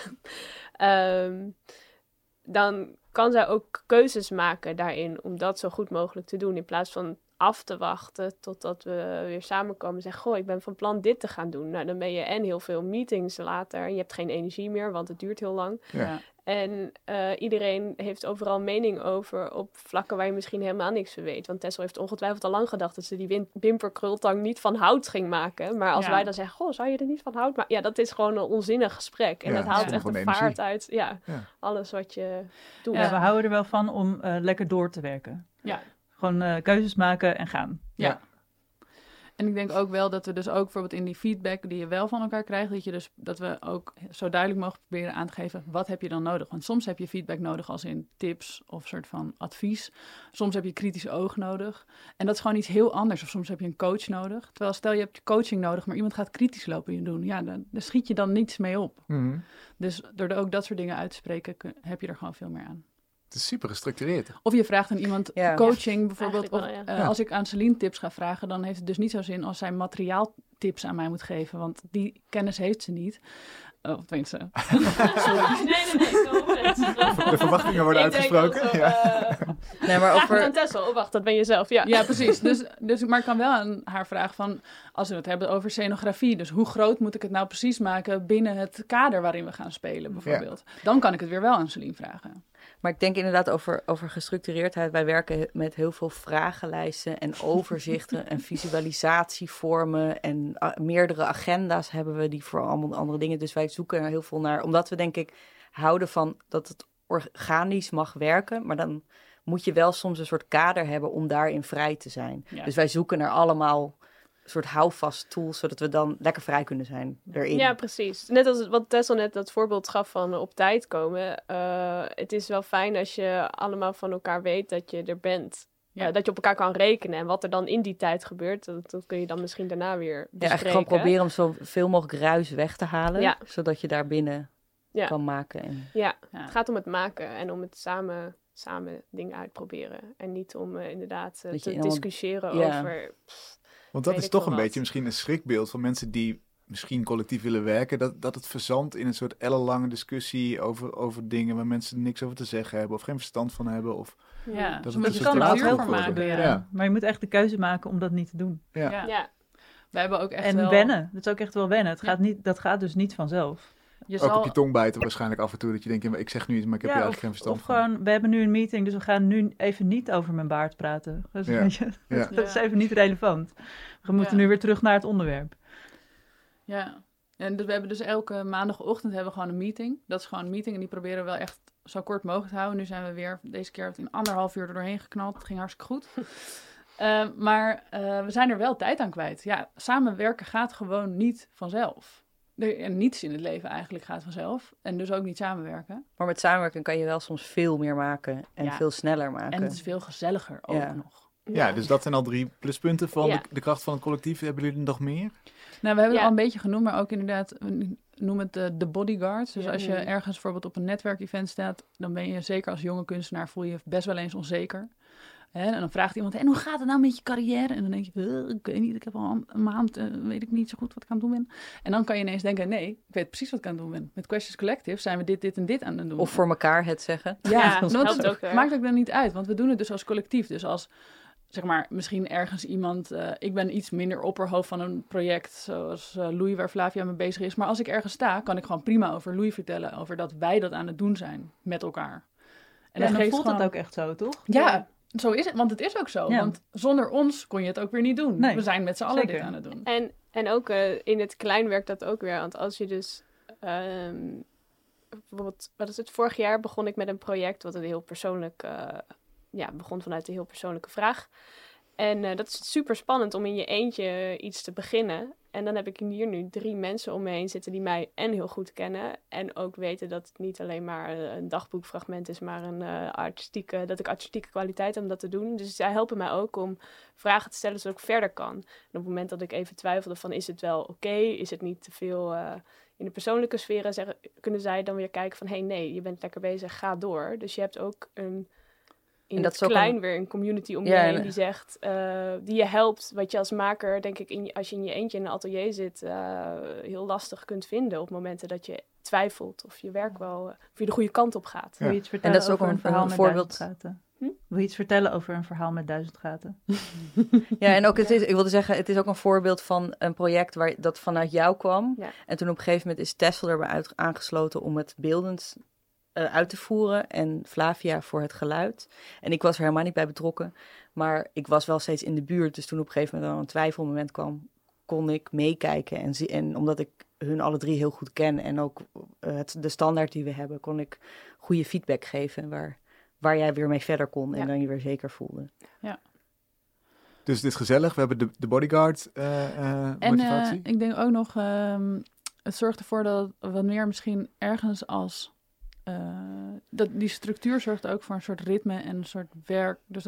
Dan kan zij ook keuzes maken daarin om dat zo goed mogelijk te doen. In plaats van af te wachten totdat we weer samenkomen en zeggen, goh, ik ben van plan dit te gaan doen. Nou, dan ben je en heel veel meetings later en je hebt geen energie meer, want het duurt heel lang. Ja. Ja. En iedereen heeft overal mening over op vlakken waar je misschien helemaal niks van weet. Want Tessel heeft ongetwijfeld al lang gedacht dat ze die bimperkrultang niet van hout ging maken. Maar als Ja. wij dan zeggen, goh, zou je er niet van hout maken? Ja, dat is gewoon een onzinnig gesprek. En Ja, dat dat haalt is echt gewoon de energie. vaart uit Ja. alles wat je doet. Ja, we houden er wel van om lekker door te werken. Ja. Gewoon keuzes maken en gaan. Ja. En ik denk ook wel dat we dus ook bijvoorbeeld in die feedback die je wel van elkaar krijgt, dat we ook zo duidelijk mogen proberen aan te geven, wat heb je dan nodig? Want soms heb je feedback nodig als in tips of soort van advies. Soms heb je kritisch oog nodig. En dat is gewoon iets heel anders. Of soms heb je een coach nodig. Terwijl stel je hebt coaching nodig, maar iemand gaat kritisch lopen je doen. Ja, daar schiet je dan niets mee op. Mhm. Dus door ook dat soort dingen uit te spreken, heb je er gewoon veel meer aan. Het is super gestructureerd. Of je vraagt aan iemand Ja. coaching bijvoorbeeld. Eigenlijk Of wel, ja. als ik aan Celine tips ga vragen, dan heeft het dus niet zo zin als zij materiaaltips aan mij moet geven. Want die kennis heeft ze niet. Of tenminste. Nee, De verwachtingen worden uitgesproken. Ja. Nee, maar Vraag het aan over... Tessel. Oh, wacht, dat ben je zelf. Ja, Ja, precies. Maar ik kan wel aan haar vragen van, als we het hebben over scenografie, dus hoe groot moet ik het nou precies maken binnen het kader waarin we gaan spelen, bijvoorbeeld. Dan kan ik het weer wel aan Celine vragen. Maar ik denk inderdaad over gestructureerdheid. Wij werken met heel veel vragenlijsten en overzichten en visualisatievormen. En meerdere agenda's hebben we die voor allemaal andere dingen. Dus wij zoeken er heel veel naar. Omdat we denk ik houden van dat het organisch mag werken. Maar dan moet je wel soms een soort kader hebben om daarin vrij te zijn. Ja. Dus wij zoeken naar allemaal soort houvast tools, zodat we dan lekker vrij kunnen zijn erin. Ja, precies. Net als wat Tessel net dat voorbeeld gaf van op tijd komen. Het is wel fijn als je allemaal van elkaar weet dat je er bent. Ja. Dat je op elkaar kan rekenen. En wat er dan in die tijd gebeurt, dat kun je dan misschien daarna weer Ja, bespreken. eigenlijk gewoon proberen om zoveel mogelijk ruis weg te halen. Ja. Zodat je daar binnen Ja. kan maken. En... Ja, Ja. het gaat om het maken en om het samen dingen uitproberen. En niet om inderdaad Dat je te allemaal- discussiëren Ja. over... Want dat Weet is ik toch veel een wat. beetje misschien een schrikbeeld van mensen die misschien collectief willen werken. Dat het verzandt in een soort ellenlange discussie over dingen waar mensen niks over te zeggen hebben of geen verstand van hebben. Of, Ja, Dat je het moet een er soort wel theater vuur wordt. voor maken. gebeuren. Ja. Maar je moet echt de keuze maken om dat niet te doen. ja. Ja. Ja, We hebben ook echt En wel... wennen. Dat is ook echt wel wennen. Ja. Dat gaat dus niet vanzelf. Je Ook zal... op je tong bijten waarschijnlijk af en toe. Dat je denkt, ja, maar ik zeg nu iets, maar ik heb hier eigenlijk geen verstand of van. gewoon, we hebben nu een meeting, dus we gaan nu even niet over mijn baard praten. Dus, Ja. weet je, Ja. dat is even niet relevant. We moeten Ja. nu weer terug naar het onderwerp. Ja, en we hebben dus elke maandagochtend hebben we gewoon een meeting. Dat is gewoon een meeting en die proberen we wel echt zo kort mogelijk te houden. Nu zijn we weer, deze keer in 1,5 uur er doorheen geknald. Het ging hartstikke goed. Maar we zijn er wel tijd aan kwijt. Ja, samenwerken gaat gewoon niet vanzelf. En niets in het leven eigenlijk gaat vanzelf. En dus ook niet samenwerken. Maar met samenwerking kan je wel soms veel meer maken en Ja. veel sneller maken. En het is veel gezelliger ook Ja. nog. Ja, dus dat zijn al 3 pluspunten van Ja. de kracht van het collectief. Hebben jullie er nog meer? Nou, we hebben het Ja. al een beetje genoemd, maar ook inderdaad, we noemen het de bodyguards. Dus Ja. als je ergens bijvoorbeeld op een netwerkevent staat, dan ben je zeker als jonge kunstenaar, voel je je best wel eens onzeker. Hè? En dan vraagt iemand, en hoe gaat het nou met je carrière? En dan denk je, ik weet niet, ik heb al een maand, weet ik niet zo goed wat ik aan het doen ben. En dan kan je ineens denken, nee, ik weet precies wat ik aan het doen ben. Met Questions Collective zijn we dit en dit aan het doen. Of voor elkaar het zeggen. Ja, dat dat helpt ook weer. maakt ook dan niet uit, want we doen het dus als collectief. Dus als, zeg maar, misschien ergens iemand... ik ben iets minder opperhoofd van een project zoals Louis, waar Flavia mee bezig is. Maar als ik ergens sta, kan ik gewoon prima over Louis vertellen. Over dat wij dat aan het doen zijn met elkaar. En dan geeft voelt gewoon- het ook echt zo, toch? Ja, zo is het. Want het is ook zo. Ja. Want zonder ons kon je het ook weer niet doen. Nee, we zijn met z'n allen zeker. dit aan het doen. En ook in het klein werkt dat ook weer. Want als je dus... bijvoorbeeld, wat is het? Vorig jaar begon ik met een project wat een heel persoonlijk... begon vanuit een heel persoonlijke vraag. En dat is super spannend om in je eentje iets te beginnen. En dan heb ik hier nu 3 mensen om me heen zitten die mij en heel goed kennen. En ook weten dat het niet alleen maar een dagboekfragment is, maar dat ik artistieke kwaliteit heb om dat te doen. Dus zij helpen mij ook om vragen te stellen zodat ik verder kan. En op het moment dat ik even twijfelde van is het wel oké? Is het niet te veel in de persoonlijke sferen? Kunnen zij dan weer kijken van nee, je bent lekker bezig, ga door. Dus je hebt ook in het klein weer een community om je heen die zegt, die je helpt, wat je als maker, denk ik, als je in je eentje in een atelier zit, heel lastig kunt vinden op momenten dat je twijfelt of je werk wel, of je de goede kant op gaat. Wil je iets vertellen en dat is ook over een verhaal met voorbeeld. 1000 gaten? Wil je iets vertellen over een verhaal met 1000 gaten? Ja, en ook ik wilde zeggen, het is ook een voorbeeld van een project dat vanuit jou kwam. Ja. En toen op een gegeven moment is Tessel erbij aangesloten om het beeldend uit te voeren en Flavia voor het geluid. En ik was er helemaal niet bij betrokken, maar ik was wel steeds in de buurt. Dus toen op een gegeven moment dan een twijfelmoment kwam, kon ik meekijken. En omdat ik hun alle 3 heel goed ken en ook de standaard die we hebben, kon ik goede feedback geven waar jij weer mee verder kon en dan je weer zeker voelde. Ja. Dus het is gezellig. We hebben de bodyguard motivatie. En ik denk ook nog, het zorgt ervoor dat het wat meer misschien ergens als die structuur zorgt ook voor een soort ritme en een soort werk. Dus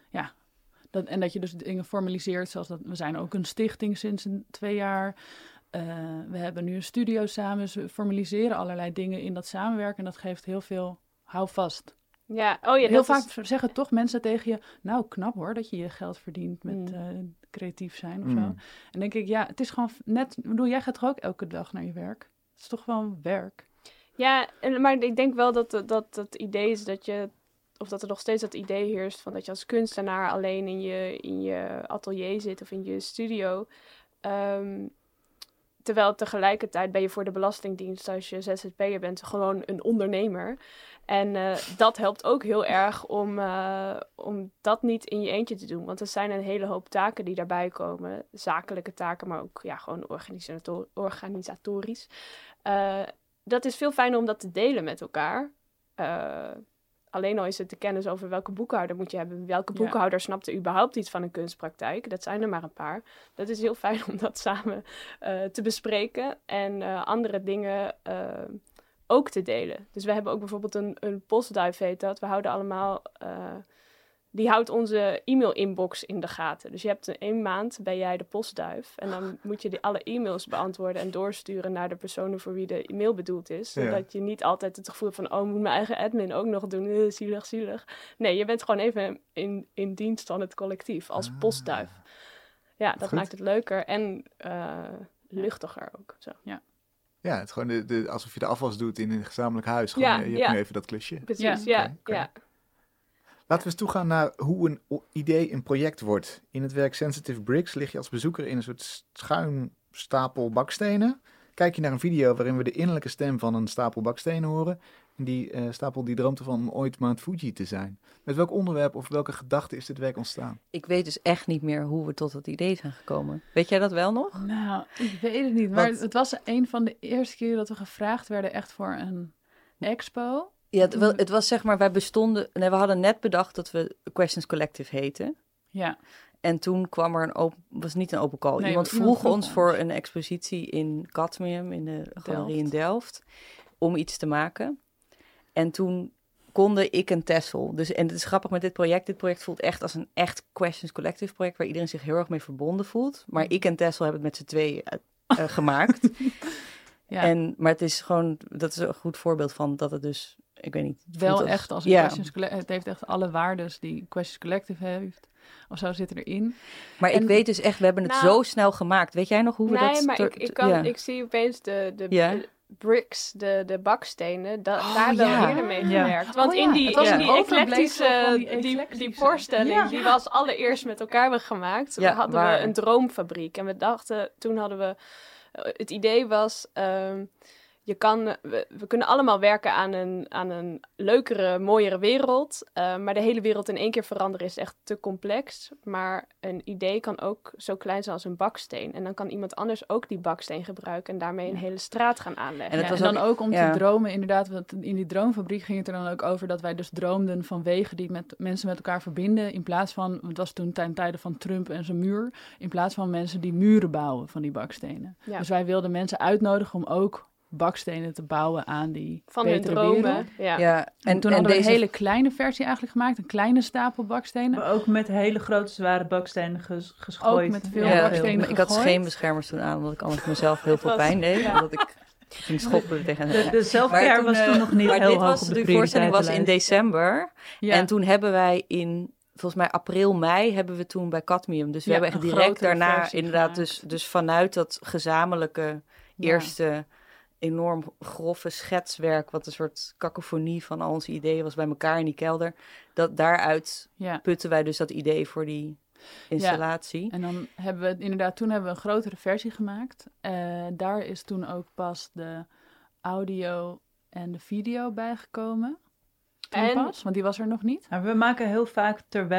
en dat je dus dingen formaliseert, zoals dat we zijn ook een stichting sinds 2 jaar. We hebben nu een studio samen, dus we formaliseren allerlei dingen in dat samenwerken en dat geeft heel veel houvast. Ja, heel vaak zeggen toch mensen tegen je, nou knap hoor, dat je je geld verdient met creatief zijn of zo. En denk ik, het is gewoon net, jij gaat toch ook elke dag naar je werk? Het is toch gewoon werk? Ja, maar ik denk wel dat het idee is dat er nog steeds dat idee heerst van dat je als kunstenaar alleen in je atelier zit of in je studio. Terwijl tegelijkertijd ben je voor de Belastingdienst, als je ZZP'er bent, gewoon een ondernemer. En dat helpt ook heel erg om dat niet in je eentje te doen. Want er zijn een hele hoop taken die daarbij komen. Zakelijke taken, maar ook gewoon organisatorisch. Dat is veel fijner om dat te delen met elkaar. Alleen al is het de kennis over welke boekhouder moet je hebben. Welke boekhouder snapt er überhaupt iets van een kunstpraktijk? Dat zijn er maar een paar. Dat is heel fijn om dat samen te bespreken. En andere dingen ook te delen. Dus we hebben ook bijvoorbeeld een postduif heet dat. We houden allemaal... die houdt onze e-mail-inbox in de gaten. Dus je hebt 1 maand, ben jij de postduif. En dan moet je alle e-mails beantwoorden en doorsturen naar de personen voor wie de e-mail bedoeld is. Zodat je niet altijd het gevoel hebt van, moet mijn eigen admin ook nog doen. Zielig. Nee, je bent gewoon even in dienst van het collectief als postduif. Ja, dat maakt het leuker en luchtiger ook. Zo. Ja, het is gewoon alsof je de afwas doet in een gezamenlijk huis. Gewoon, je hebt nu even dat klusje. Precies, Okay. Laten we eens toegaan naar hoe een idee een project wordt. In het werk Sensitive Bricks lig je als bezoeker in een soort schuin stapel bakstenen. Kijk je naar een video waarin we de innerlijke stem van een stapel bakstenen horen. En die stapel die droomt ervan om ooit Mount Fuji te zijn. Met welk onderwerp of welke gedachte is dit werk ontstaan? Ik weet dus echt niet meer hoe we tot dat idee zijn gekomen. Weet jij dat wel nog? Nou, ik weet het niet. Maar het was een van de eerste keren dat we gevraagd werden echt voor een expo. Ja, het was zeg maar, we hadden net bedacht dat we Questions Collective heten. Ja. En toen kwam er was niet een open call. Nee, iemand vroeg ons voor een expositie in Cadmium, in de galerie in Delft, om iets te maken. En toen konden ik en Tessel, en het is grappig met dit project. Dit project voelt echt als een echt Questions Collective project, waar iedereen zich heel erg mee verbonden voelt. Maar ik en Tessel hebben het met z'n 2 gemaakt. Ja. Maar het is gewoon, dat is een goed voorbeeld van dat het dus, ik weet niet. Wel echt als een Questions Collective. Het heeft echt alle waardes die Questions Collective heeft. Of zo zitten erin. Maar ik weet dus echt, we hebben het zo snel gemaakt. Weet jij nog hoe we dat... Nee, maar ik zie opeens de bricks, de bakstenen, daar hebben we eerder mee gewerkt. Want in die eclectische voorstelling, die we als allereerst met elkaar hebben gemaakt, hadden we een droomfabriek. En we dachten, toen hadden we... Het idee was... we kunnen allemaal werken aan een leukere, mooiere wereld. Maar de hele wereld in 1 keer veranderen is echt te complex. Maar een idee kan ook zo klein zijn als een baksteen. En dan kan iemand anders ook die baksteen gebruiken en daarmee een hele straat gaan aanleggen. En het was en dan ook om ja. te dromen, inderdaad. Want in die droomfabriek ging het er dan ook over dat wij dus droomden van wegen die mensen met elkaar verbinden. In plaats van, het was toen ten tijde van Trump en zijn muur. In plaats van mensen die muren bouwen van die bakstenen. Ja. Dus wij wilden mensen uitnodigen om ook bakstenen te bouwen aan die Van hun betere dromen. wereld. Ja. Ja, En toen hadden we een hele kleine versie eigenlijk gemaakt. Een kleine stapel bakstenen. Maar ook met hele grote, zware bakstenen geschooid. Ook met veel Ja, bakstenen ik had gegooid. scheenbeschermers toen aan, omdat ik anders mezelf heel veel was- pijn deed. ja. Omdat ik ging schoppen tegen De self-care was toen nog niet maar heel dit hoog was, op de die voorstelling was in prioriteitenlijst. december. Ja. En toen hebben wij in, volgens mij april, mei, hebben we toen bij Cadmium. Dus we Ja, hebben echt een direct grotere daarna versie inderdaad gemaakt. dus vanuit dat gezamenlijke eerste enorm grove schetswerk, wat een soort kakofonie van al onze ideeën was bij elkaar in die kelder. Dat daaruit Ja. putten wij dus dat idee voor die installatie. En dan hebben we het inderdaad, toen hebben we een grotere versie gemaakt. Daar is toen ook pas de audio en de video bijgekomen. Toen En- pas, want die was er nog niet. Maar we maken heel vaak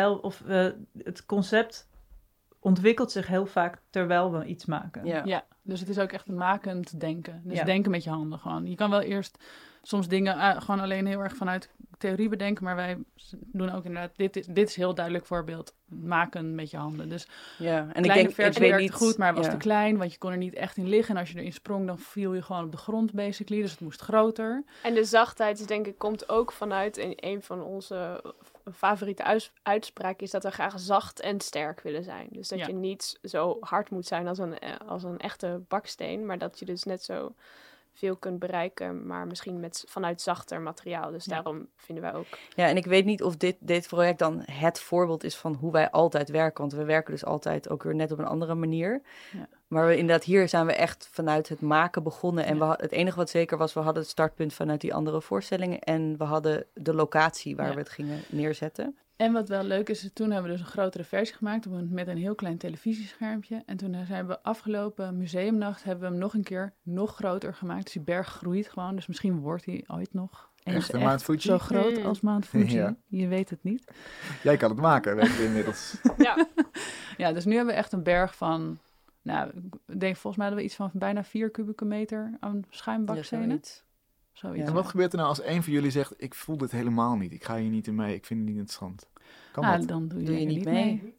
het concept ontwikkelt zich heel vaak terwijl we iets maken. Ja. Ja, dus het is ook echt een makend denken. Dus Ja. denken met je handen gewoon. Je kan wel eerst soms dingen gewoon alleen heel erg vanuit theorie bedenken, maar wij doen ook inderdaad, dit is een heel duidelijk voorbeeld, maken met je handen. Dus Ja, en ik kleine denk, ik versie weet werkte niet goed, maar was ja. te klein, want je kon er niet echt in liggen. En als je erin sprong, dan viel je gewoon op de grond, basically. Dus het moest groter. En de zachtheid, is, denk ik, komt ook vanuit een van onze favoriete uitspraken is dat we graag zacht en sterk willen zijn. Dus dat Ja. je niet zo hard moet zijn als een echte baksteen, maar dat je dus net zo veel kunt bereiken, maar misschien vanuit zachter materiaal. Dus Ja. daarom vinden wij ook... Ja, en ik weet niet of dit project dan het voorbeeld is van hoe wij altijd werken. Want we werken dus altijd ook weer net op een andere manier. Ja. Maar inderdaad, hier zijn we echt vanuit het maken begonnen. En Ja. het enige wat zeker was, we hadden het startpunt vanuit die andere voorstellingen. En we hadden de locatie waar Ja. we het gingen neerzetten. En wat wel leuk is, toen hebben we dus een grotere versie gemaakt met een heel klein televisieschermpje. En toen zijn we afgelopen museumnacht hebben we hem nog een keer nog groter gemaakt. Dus die berg groeit gewoon, dus misschien wordt hij ooit nog Echt een Mount Fuji? zo groot Mm. als Mount Fuji. Ja. Je weet het niet. Jij kan het maken, weet je inmiddels. Ja, Ja, dus nu hebben we echt een berg van, nou, ik denk volgens mij hadden we iets van bijna 4 kubieke meter aan schuimbakstenen. zoiets. Zoiets. Ja. En wat gebeurt er nou als een van jullie zegt, ik voel dit helemaal niet, ik ga hier niet in mee, ik vind het niet interessant? Kan Nou, dat? dan doe je, Doe je er niet niet mee. mee.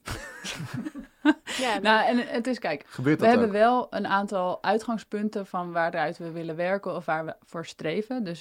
ja, Nou, en het is, kijk, Gebeurt we dat hebben ook? wel een aantal uitgangspunten van waaruit we willen werken of waar we voor streven. Dus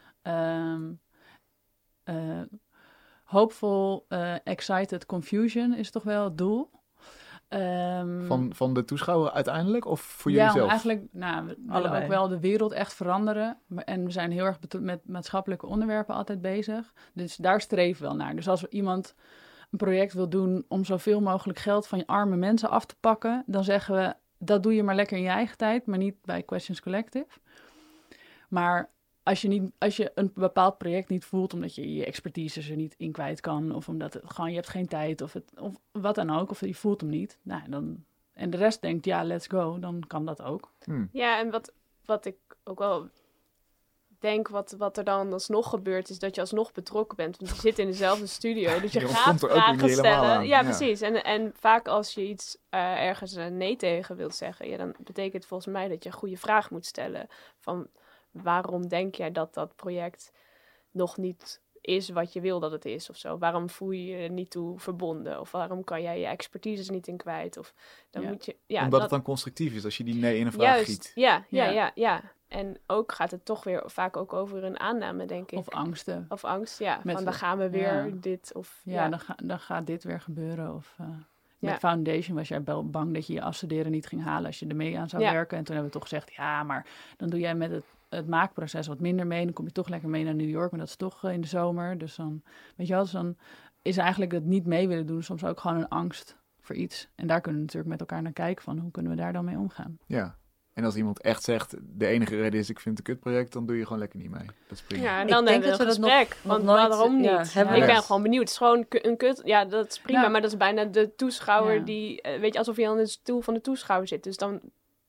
hopeful, excited confusion is toch wel het doel. Van de toeschouwer uiteindelijk of voor ja, jullie om zelf? eigenlijk, nou, we willen Allebei. ook wel de wereld echt veranderen. En we zijn heel erg met maatschappelijke onderwerpen altijd bezig. Dus daar streven we wel naar. Dus als iemand een project wil doen om zoveel mogelijk geld van je arme mensen af te pakken, dan zeggen we, dat doe je maar lekker in je eigen tijd, maar niet bij Questions Collective. Maar als je een bepaald project niet voelt omdat je je expertise er niet in kwijt kan, of omdat het gewoon je hebt geen tijd, of wat dan ook, of je voelt hem niet, nou, dan, en de rest denkt, ja, let's go, dan kan dat ook. Ja, en wat ik ook wel denk, wat er dan alsnog gebeurt, is dat je alsnog betrokken bent. Want je zit in dezelfde studio, dus je Je gaat ontkomt er ook vragen niet helemaal stellen. aan. Ja, Ja. precies. En vaak als je iets ergens nee tegen wilt zeggen, ja, dan betekent het volgens mij dat je een goede vraag moet stellen. Van waarom denk jij dat dat project nog niet is wat je wil dat het is of zo? Waarom voel je je er niet toe verbonden? Of waarom kan jij je expertise niet in kwijt? Of dan Ja. moet je... Ja, Omdat het dan constructief is als je die nee in een vraag juist, giet. ja. En ook gaat het toch weer vaak ook over een aanname, denk ik. Of angsten. Of angst, ja. Met- Van dan gaan we weer ja. dit of... Ja, dan gaat dit weer gebeuren. Of met Ja. Foundation was jij bang dat je je afstuderen niet ging halen als je ermee aan zou Ja. werken. En toen hebben we toch gezegd, ja, maar dan doe jij met het maakproces wat minder mee. Dan kom je toch lekker mee naar New York, maar dat is toch in de zomer. Dus dan, weet je wel, dus dan is eigenlijk het niet mee willen doen soms ook gewoon een angst voor iets. En daar kunnen we natuurlijk met elkaar naar kijken van, hoe kunnen we daar dan mee omgaan? Ja. En als iemand echt zegt, de enige reden is ik vind het een kutproject, dan doe je gewoon lekker niet mee. Dat is prima. Ja, en Ik dan denk hebben we dat een we dat gesprek. nog Want nooit- waarom ja, niet? hebben we Ik ben net. gewoon benieuwd. Het is gewoon een kut... Ja, dat is prima. Nou. Maar dat is bijna de toeschouwer Ja. die... weet je, alsof je aan de stoel van de toeschouwer zit. Dus dan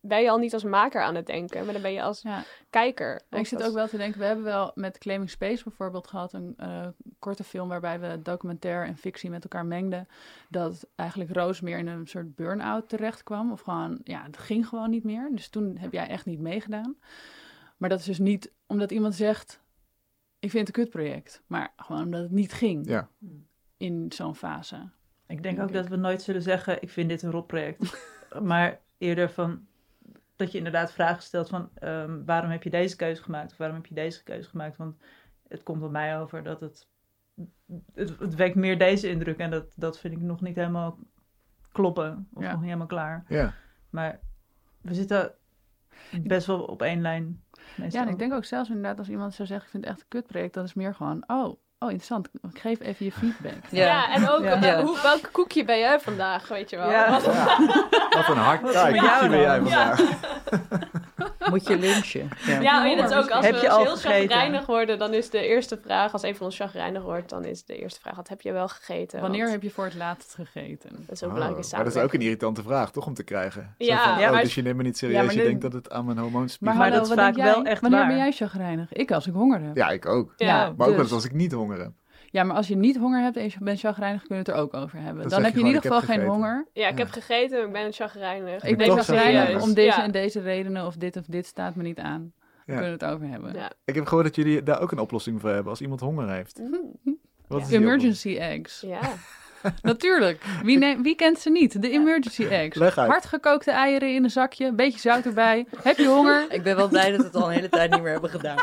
ben je al niet als maker aan het denken, maar dan ben je als Ja. kijker. Ik Of zit als- ook wel te denken, we hebben wel met Claiming Space bijvoorbeeld gehad een korte film waarbij we documentaire en fictie met elkaar mengden. Dat eigenlijk Roos meer in een soort burn-out terecht kwam. Of gewoon, ja, het ging gewoon niet meer. Dus toen heb jij echt niet meegedaan. Maar dat is dus niet omdat iemand zegt, ik vind het een kutproject. Maar gewoon omdat het niet ging Ja. in zo'n fase. Ik denk ook dat we nooit zullen zeggen, ik vind dit een rotproject. Maar eerder van, dat je inderdaad vragen stelt van, waarom heb je deze keuze gemaakt? Of waarom heb je deze keuze gemaakt? Want het komt op mij over dat het wekt meer deze indruk. En dat vind ik nog niet helemaal kloppen. Of Ja. nog niet helemaal klaar. Ja. Maar we zitten best wel op één lijn. Meestal. Ja, en ik denk ook zelfs inderdaad als iemand zou zeggen, ik vind het echt een kutproject. Dat is meer gewoon, oh interessant. Ik geef even je feedback. Ja, en ook Ja. welk koekje ben jij vandaag, weet je wel. Ja. Wat- Wat een hard Wat is met jou taakje ben jij dan? vandaag. Moet je lunchen. Ja. Ja, dat is ook als Heb we je al heel gegeten? chagrijnig worden, dan is de eerste vraag, als een van ons chagrijnig wordt, dan is de eerste vraag, wat heb je wel gegeten? Wanneer Want heb je voor het laatst gegeten? dat is ook Oh, belangrijk maar dat is ook een irritante vraag, toch, om te krijgen? Zo Ja, van, ja, maar- dus je neemt me niet serieus, Ja, maar je nu- denkt dat het aan mijn hormoonspiegel... Maar hallo, dat is wat vaak denk jij? wel echt Wanneer waar. ben jij chagrijnig? Ik als ik honger heb. Ja, ik ook. Ja, Ja, Maar ook wel dus- eens als ik niet honger heb. Ja, maar als je niet honger hebt en je bent chagrijnig, kunnen we het er ook over hebben. Dan Dan zeg heb je je in ieder gewoon, geval ik heb geen gegeten. honger. Ja, ik Ja. heb gegeten, ik ben chagrijnig. Ik ben toch chagrijnig chagrijnig. om deze Ja. en deze redenen of dit staat me niet aan. Daar Ja. kunnen we het over hebben. Ja. Ik heb gehoord dat jullie daar ook een oplossing voor hebben als iemand honger heeft. Mhm. Wat is die Emergency eggs. Ja. Natuurlijk. Wie kent ze niet? De emergency eggs. Leg uit. Hardgekookte eieren in een zakje, een beetje zout erbij. Heb je honger? Ik ben wel blij dat we het al een hele tijd niet meer hebben gedaan.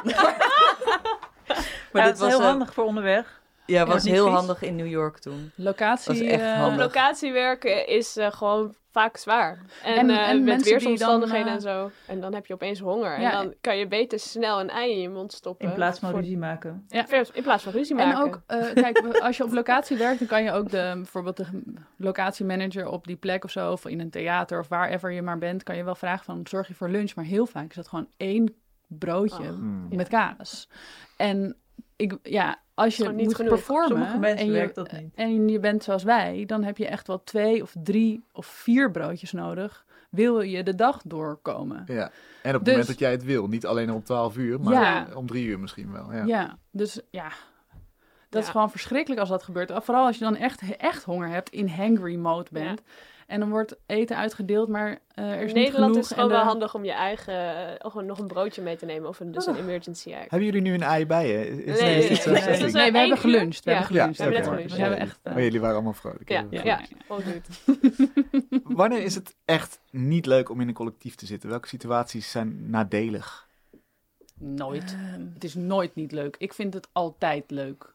Maar dit dat is heel was, handig voor onderweg. Ja, wordt was niet heel vies. handig in New York toen. Locatie. Dat is echt eh, handig. Op locatie werken is gewoon vaak zwaar. En, En met mensen weersomstandigheden die dan, en zo. En dan heb je opeens honger. Ja. En dan kan je beter snel een ei in je mond stoppen. In plaats van voor- ruzie maken. Ja. In plaats van ruzie En maken. ook, kijk, als je op locatie werkt, dan kan je ook bijvoorbeeld de locatiemanager op die plek of zo, of in een theater of wherever je maar bent, kan je wel vragen van, zorg je voor lunch? Maar heel vaak is dat gewoon 1 broodje Hmm. met kaas. En als je gewoon niet moet genoeg. performen Sommige mensen en werkt dat niet. en je bent zoals wij, dan heb je echt wel 2 of 3 of 4 broodjes nodig. Wil je de dag doorkomen? Ja. En op het Dus- moment dat jij het wil. Niet alleen om 12 uur, maar Ja. om 3 uur misschien wel. Ja. Ja, dus ja, dat is Ja. gewoon verschrikkelijk als dat gebeurt. Vooral als je dan echt honger hebt, in hangry mode bent. En dan wordt eten uitgedeeld, maar er is In niet Nederland genoeg. is het gewoon en wel de- handig om je eigen... gewoon nog een broodje mee te nemen. Of dus een emergency egg. Hebben jullie nu een ei bij je? Is Nee, is dit zo'n nee, setting? dat is Nee, we hebben 1 uur. geluncht. We Ja, hebben geluncht. we hebben net oké. geluncht, We hebben ja. echt... Maar jullie waren allemaal vrolijk. Ja, Heel ja. goed. Oh, goed. Wanneer is het echt niet leuk om in een collectief te zitten? Welke situaties zijn nadelig? Nooit. Het is nooit niet leuk. Ik vind het altijd leuk.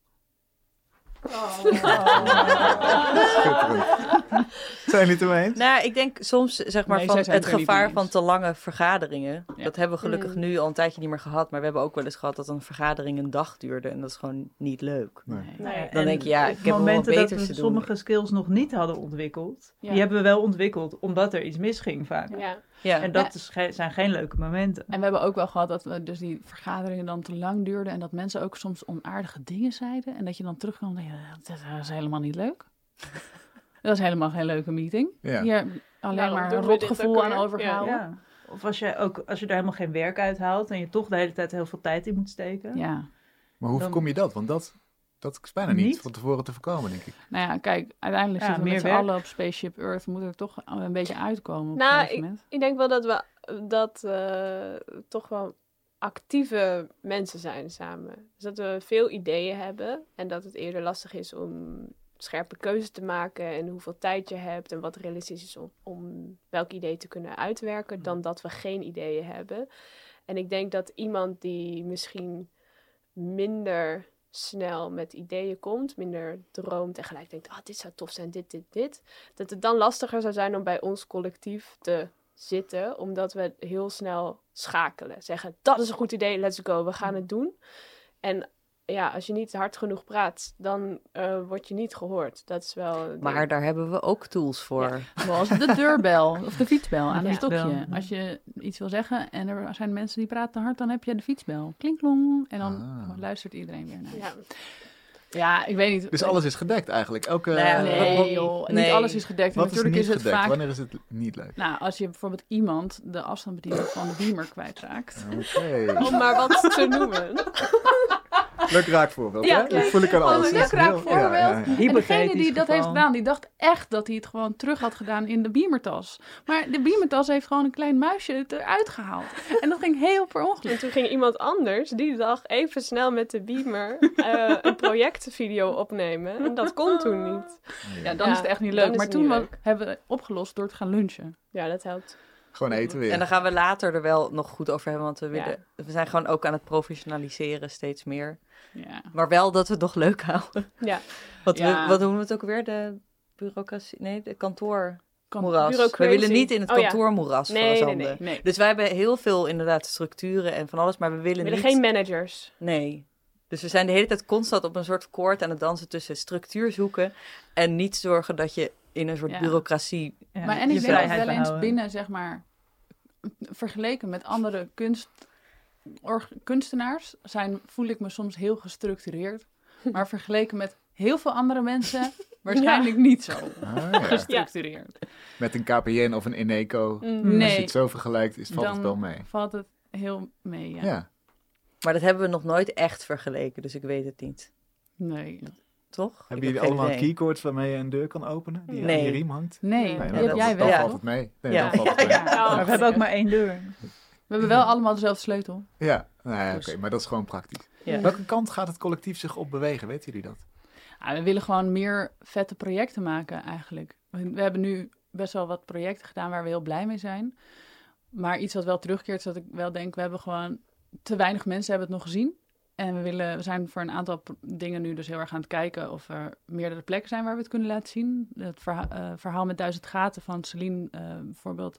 Schitterend. Zijn jullie het ermee eens? Nou, ik denk soms zeg maar Nee, van zij zijn het het er niet gevaar mee van eens. te lange vergaderingen. Ja. Dat hebben we gelukkig Mm. nu al een tijdje niet meer gehad. Maar we hebben ook wel eens gehad dat een vergadering een dag duurde. En dat is gewoon niet leuk. Nee. Nee. Dan denk je, ja, ik heb wel wat momenten dat beters we te doen. sommige skills nog niet hadden ontwikkeld, Ja. die hebben we wel ontwikkeld, omdat er iets misging vaak. Ja. Ja. En dat zijn geen leuke momenten. En we hebben ook wel gehad dat we dus die vergaderingen dan te lang duurden. En dat mensen ook soms onaardige dingen zeiden. En dat je dan terugkwam en dacht, dat is helemaal niet leuk. Dat is helemaal geen leuke meeting. Ja. Hier alleen Waarom maar doen een we dit rotgevoel ook aan weer? overgehouden. Ja. Ja. Of als je er helemaal geen werk uithaalt en je toch de hele tijd heel veel tijd in moet steken. Maar hoe Dan- voorkom je dat? Want dat is bijna niet Niet? van tevoren te voorkomen, denk ik. Nou ja, kijk, uiteindelijk Ja, zitten we meer met z'n werk. allen op Spaceship Earth. We moeten er toch een beetje uitkomen op een Nou, gegeven moment. Ik denk wel dat we toch wel actieve mensen zijn samen. Dus dat we veel ideeën hebben en dat het eerder lastig is om scherpe keuzes te maken en hoeveel tijd je hebt en wat realistisch is om welk idee te kunnen uitwerken, dan dat we geen ideeën hebben. En ik denk dat iemand die misschien minder snel met ideeën komt, minder droomt en gelijk denkt, dit zou tof zijn, dit. Dat het dan lastiger zou zijn om bij ons collectief te zitten, omdat we heel snel schakelen. Zeggen, dat is een goed idee, let's go, we gaan het doen. En ja, als je niet hard genoeg praat, dan word je niet gehoord. Dat is wel... een ding. Maar daar hebben we ook tools voor. Ja. Zoals de deurbel of de fietsbel aan een Ja. stokje. Fietsbel. Als je iets wil zeggen en er zijn mensen die praten hard, dan heb je de fietsbel. Klinklong. En dan Ah. luistert iedereen weer naar je. Ja. Ja, ik weet niet. Dus alles is gedekt eigenlijk. Elke, Nou ja, Nee, joh. Nee. Niet alles is gedekt. wat is Natuurlijk niet is het gedekt? vaak... Wanneer is het niet leuk? Nou, als je bijvoorbeeld iemand de afstandsbediening van de beamer kwijtraakt. Oké. Om maar wat te noemen. Leuk raakvoorbeeld, Ja. hè? Dat voel ik aan Oh, alles. een leuk Dat is heel- raakvoorbeeld. En degene Hypothetisch die dat heeft geval. gedaan, die dacht echt dat hij het gewoon terug had gedaan in de beamertas. Maar de beamertas heeft gewoon een klein muisje eruit gehaald. En dat ging heel per En ongeluk. toen ging iemand anders die dag even snel met de beamer een projectvideo opnemen. En dat kon toen niet. Ja, dan Ja, is het echt niet dan leuk. is Maar het toen niet leuk. hebben we het opgelost door te gaan lunchen. Ja, dat helpt. Gewoon eten weer. En dan gaan we later er wel nog goed over hebben, want Ja. we zijn gewoon ook aan het professionaliseren steeds meer. Ja. Maar wel dat we het nog leuk houden. Ja. Wat Ja. wat doen we het ook weer? De bureaucratie? Nee, de kantoormoeras. Bureaucratie. We willen niet in het Oh ja. kantoormoeras Nee, verzanden. nee, Nee. Dus wij hebben heel veel inderdaad structuren en van alles, maar we willen We willen niet... geen managers. Nee. Dus we zijn de hele tijd constant op een soort koord aan het dansen tussen structuur zoeken en niet zorgen dat je in een soort Ja. bureaucratie... Ja, Maar en je ik denk ook vrijheid wel eens behouden. binnen, zeg maar, vergeleken met andere kunstenaars, voel ik me soms heel gestructureerd. Maar vergeleken met heel veel andere mensen, waarschijnlijk niet zo Ah, ja. gestructureerd. Met een KPN of een Eneco. Mm. Als Nee. je het zo vergelijkt, valt het Dan wel mee. valt het heel mee, ja. Ja. Maar dat hebben we nog nooit echt vergeleken, dus ik weet het niet. Nee. Toch? Hebben Ik jullie geen allemaal idee. keycords waarmee je een deur kan openen? Die aan Nee. je riem hangt? Nee, Nee, die maar heb dat- jij dan wel. Ja. valt het mee. Nee, Ja. dan valt het mee. Ja. Maar we hebben ook maar 1 deur. We hebben wel allemaal dezelfde sleutel. Ja, nou ja, Dus- oké, maar dat is gewoon praktisch. Ja. Welke kant gaat het collectief zich op bewegen? Weten jullie dat? Ja, we willen gewoon meer vette projecten maken eigenlijk. We hebben nu best wel wat projecten gedaan waar we heel blij mee zijn. Maar iets wat wel terugkeert is dat ik wel denk, we hebben gewoon te weinig mensen hebben het nog gezien. En we zijn voor een aantal dingen nu dus heel erg aan het kijken of er meerdere plekken zijn waar we het kunnen laten zien. Het verhaal met 1000 gaten van Celine bijvoorbeeld.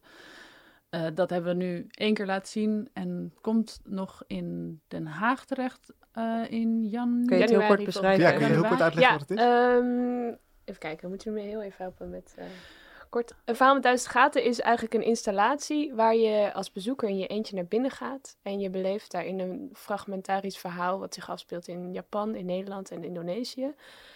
Dat hebben we nu 1 keer laten zien en komt nog in Den Haag terecht in januari. Kun je het heel Januari kort beschrijven? Ja, kun je heel kort uitleggen Ja, wat het is? even kijken, moet je me heel even helpen met... Kort, een verhaal met 1000 gaten is eigenlijk een installatie waar je als bezoeker in je eentje naar binnen gaat. En je beleeft daarin een fragmentarisch verhaal wat zich afspeelt in Japan, in Nederland en Indonesië.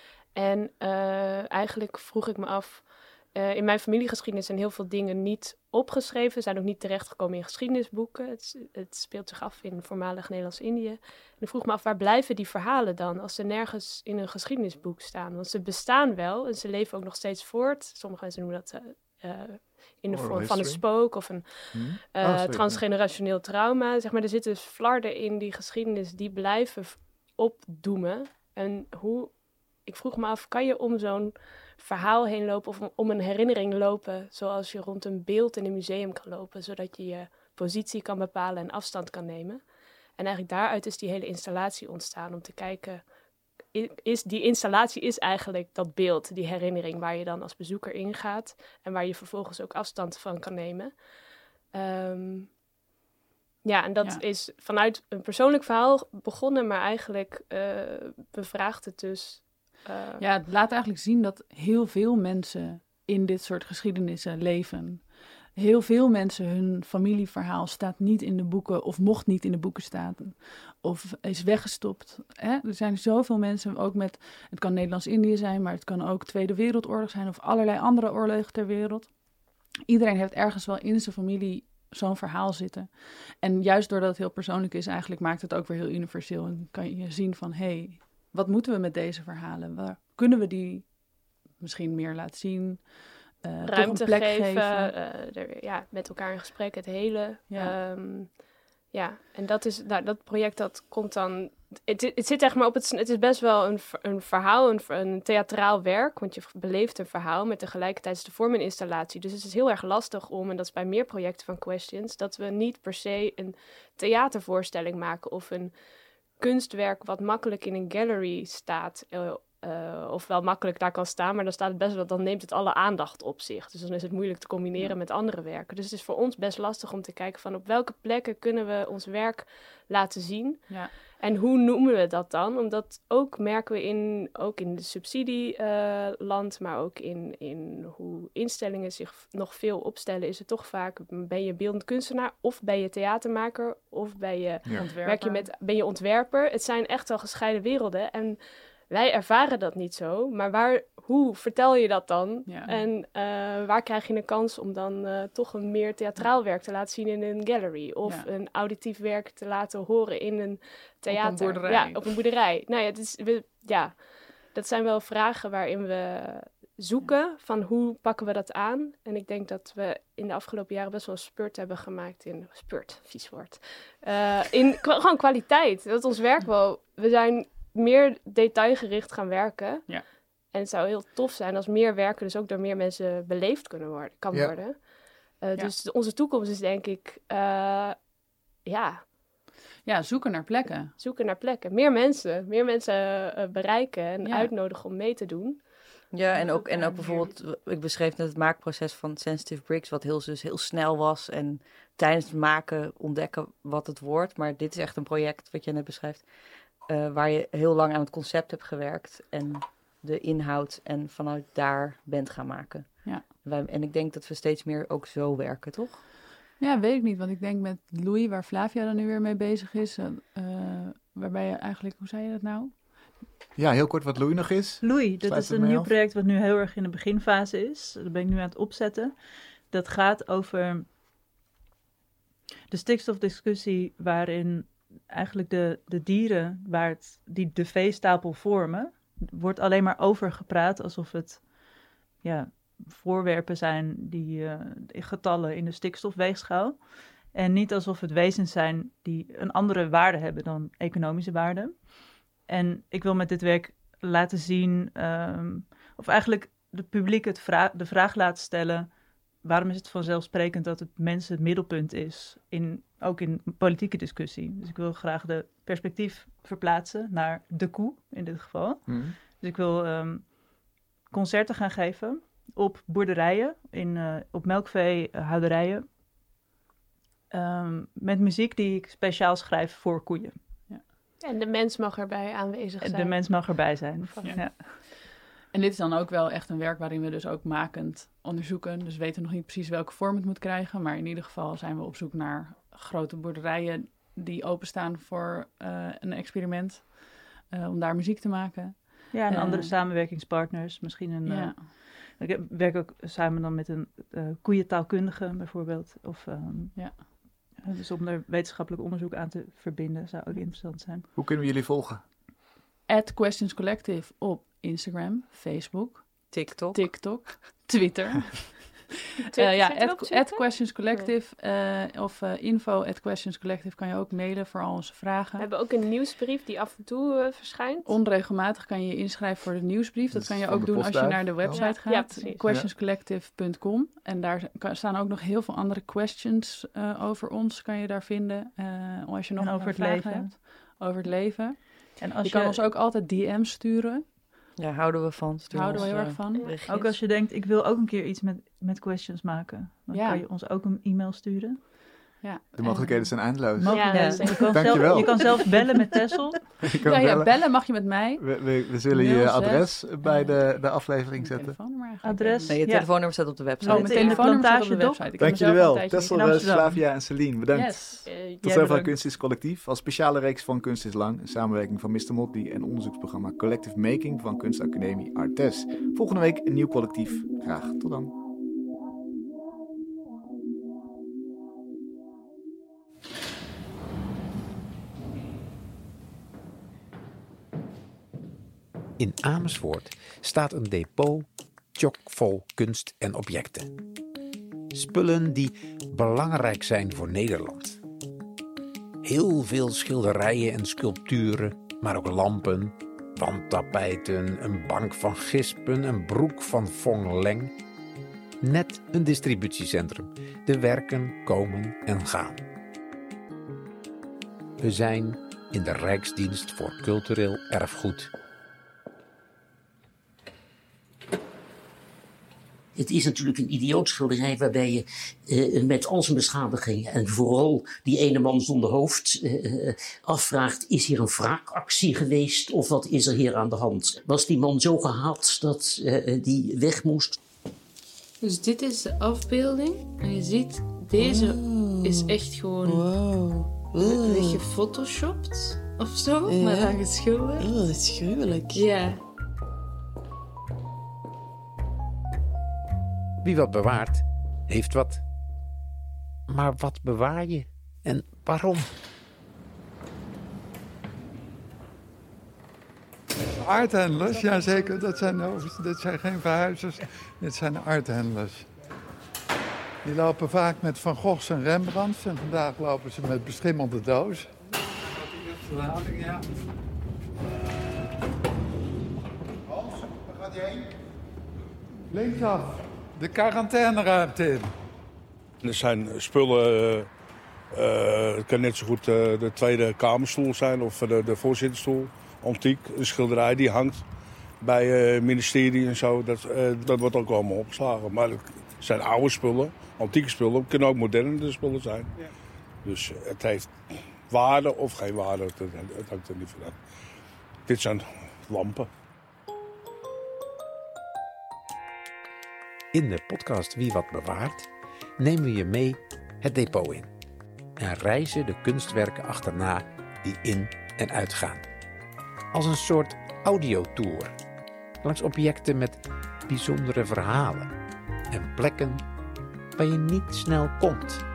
En eigenlijk vroeg ik me af, in mijn familiegeschiedenis zijn heel veel dingen niet opgeschreven, zijn ook niet terechtgekomen in geschiedenisboeken. Het speelt zich af in voormalig Nederlands-Indië. En ik vroeg me af, waar blijven die verhalen dan als ze nergens in een geschiedenisboek staan? Want ze bestaan wel en ze leven ook nog steeds voort. Sommige mensen noemen dat in de Oral vorm van een history. spook of een Sorry. transgenerationeel trauma. Zeg maar, er zitten dus flarden in die geschiedenis die blijven opdoemen. En ik vroeg me af, kan je om zo'n verhaal heen lopen of om een herinnering lopen, zoals je rond een beeld in een museum kan lopen, zodat je je positie kan bepalen en afstand kan nemen. En eigenlijk daaruit is die hele installatie ontstaan, om te kijken, die installatie is eigenlijk dat beeld, die herinnering waar je dan als bezoeker ingaat en waar je vervolgens ook afstand van kan nemen. Ja, en dat is vanuit een persoonlijk verhaal begonnen, maar eigenlijk bevraagt het dus. Ja, het laat eigenlijk zien dat heel veel mensen in dit soort geschiedenissen leven. Heel veel mensen, hun familieverhaal staat niet in de boeken of mocht niet in de boeken staan. Of is weggestopt. Hè? Er zijn zoveel mensen, ook met, het kan Nederlands-Indië zijn, maar het kan ook Tweede Wereldoorlog zijn of allerlei andere oorlogen ter wereld. Iedereen heeft ergens wel in zijn familie zo'n verhaal zitten. En juist doordat het heel persoonlijk is, eigenlijk maakt het ook weer heel universeel. En kan je zien van, hé, wat moeten we met deze verhalen? Waar kunnen we die misschien meer laten zien? Ruimte toch een plek geven. Met elkaar in gesprek, het hele. Ja. En dat is, dat project dat komt dan. Het zit echt maar op het is best wel een verhaal, een theatraal werk, want je beleeft een verhaal, maar tegelijkertijd is de vorm een installatie. Dus het is heel erg lastig om, en dat is bij meer projecten van Questions, dat we niet per se een theatervoorstelling maken of een kunstwerk wat makkelijk in een gallery staat. Of wel makkelijk daar kan staan, maar dan neemt het alle aandacht op zich. Dus dan is het moeilijk te combineren met andere werken. Dus het is voor ons best lastig om te kijken van op welke plekken kunnen we ons werk laten zien. Ja. En hoe noemen we dat dan? Omdat ook merken we ook in de subsidieland, maar ook in hoe instellingen zich nog veel opstellen, is het toch vaak, ben je beeldend kunstenaar of ben je theatermaker of ben je Ontwerper. ben je ontwerper. Het zijn echt wel gescheiden werelden en wij ervaren dat niet zo. Maar hoe vertel je dat dan? Ja. En waar krijg je een kans om dan toch een meer theatraal werk te laten zien in een gallery? Of een auditief werk te laten horen in een theater? Op een boerderij. Ja, op een boerderij. Nou ja, dat zijn wel vragen waarin we zoeken van hoe pakken we dat aan. En ik denk dat we in de afgelopen jaren best wel een spurt hebben gemaakt in... Spurt, vies woord. Gewoon kwaliteit. Dat ons werk wel... We zijn meer detailgericht gaan werken. Ja. En het zou heel tof zijn als meer werken dus ook door meer mensen beleefd kan worden. Dus onze toekomst is denk ik... zoeken naar plekken. Zoeken naar plekken. Meer mensen bereiken en uitnodigen om mee te doen. Ja, en ook bijvoorbeeld, ik beschreef net het maakproces van Sensitive Bricks, wat heel snel was. En tijdens het maken ontdekken wat het wordt. Maar dit is echt een project, wat je net beschrijft, waar je heel lang aan het concept hebt gewerkt. En de inhoud en vanuit daar bent gaan maken. Ja. En ik denk dat we steeds meer ook zo werken, toch? Ja, weet ik niet. Want ik denk met Louis, waar Flavia dan nu weer mee bezig is, waarbij je eigenlijk, hoe zei je dat nou? Ja, heel kort wat Louis nog is. Louis, dat is een nieuw project wat nu heel erg in de beginfase is. Dat ben ik nu aan het opzetten. Dat gaat over de stikstofdiscussie waarin eigenlijk de dieren die de veestapel vormen, wordt alleen maar over gepraat alsof het voorwerpen zijn die getallen in de stikstofweegschaal. En niet alsof het wezens zijn die een andere waarde hebben dan economische waarde. En ik wil met dit werk laten zien, of eigenlijk de publiek de vraag laten stellen, waarom is het vanzelfsprekend dat het mensen het middelpunt is, ook in politieke discussie. Dus ik wil graag de perspectief verplaatsen naar de koe, in dit geval. Mm. Dus ik wil concerten gaan geven op boerderijen, op melkveehouderijen, met muziek die ik speciaal schrijf voor koeien. En de mens mag erbij aanwezig zijn. De mens mag erbij zijn. Ja. En dit is dan ook wel echt een werk waarin we dus ook makend onderzoeken. Dus we weten nog niet precies welke vorm het moet krijgen. Maar in ieder geval zijn we op zoek naar grote boerderijen die openstaan voor een experiment. Om daar muziek te maken. Ja, en andere samenwerkingspartners. Misschien ik werk ook samen dan met een koeientaalkundige bijvoorbeeld. Of dus om er wetenschappelijk onderzoek aan te verbinden zou ook interessant zijn. Hoe kunnen we jullie volgen? @Questions Collective op Instagram, Facebook, TikTok, Twitter. @Questions Collective of info@questionscollective kan je ook mailen voor al onze vragen. We hebben ook een nieuwsbrief die af en toe verschijnt. Onregelmatig kan je je inschrijven voor de nieuwsbrief. Dat kan je ook doen als je naar de website gaat. Questionscollective.com. En daar staan ook nog heel veel andere questions over ons. Kan je daar vinden als je nog over het leven hebt. Over het leven. En als je kan ons ook altijd DM's sturen. Ja, houden we van. Houden we heel erg van. Ook als je denkt, ik wil ook een keer iets met questions maken. Dan kan je ons ook een e-mail sturen. Ja. De mogelijkheden zijn eindeloos. Dankjewel. Je kan zelfs bellen met Tessel. Bellen mag je met mij. We zullen je adres bij de aflevering zetten. Adres? Nee, je telefoonnummer staat op de website. Mijn telefoonnummer staat op de website. Dank jullie wel. Tessel, Flavia en Celine, bedankt. Yes. Tot zover Kunst is Collectief. Als speciale reeks van Kunst is Lang. Een samenwerking van Mr. Motley en onderzoeksprogramma Collective Making van Kunstacademie Artes. Volgende week een nieuw collectief. Graag tot dan. In Amersfoort staat een depot chockvol kunst en objecten. Spullen die belangrijk zijn voor Nederland. Heel veel schilderijen en sculpturen, maar ook lampen, wandtapijten, een bank van Gispen, een broek van Fong Leng. Net een distributiecentrum. De werken komen en gaan. We zijn in de Rijksdienst voor Cultureel Erfgoed. Het is natuurlijk een idioot schilderij waarbij je met al zijn beschadigingen en vooral die ene man zonder hoofd afvraagt, is hier een wraakactie geweest of wat is er hier aan de hand? Was die man zo gehaat dat die weg moest? Dus dit is de afbeelding en je ziet, deze is echt gewoon weggefotoshopt. of zo, Ja. maar dan geschilderd. Oh, dat is gruwelijk. Ja. Wie wat bewaart, heeft wat. Maar wat bewaar je en waarom? Aardhendels, jazeker. Dat zijn geen verhuizers. Dit zijn aardhendels. Die lopen vaak met Van Goghs en Rembrandts. En vandaag lopen ze met beschimmelde doos. Ja. Hans, waar gaat hij heen? Linksaf. De quarantaineruimte in. Er zijn spullen, het kan net zo goed de tweede kamerstoel zijn of de voorzittersstoel. Antiek, een schilderij die hangt bij het ministerie en zo. Dat wordt ook allemaal opgeslagen. Maar het zijn oude spullen, antieke spullen. Het kunnen ook moderne spullen zijn. Ja. Dus het heeft waarde of geen waarde, het hangt er niet vanaf. Dit zijn lampen. In de podcast Wie wat bewaart nemen we je mee het depot in. En reizen de kunstwerken achterna die in en uitgaan. Als een soort audiotour. Langs objecten met bijzondere verhalen. En plekken waar je niet snel komt.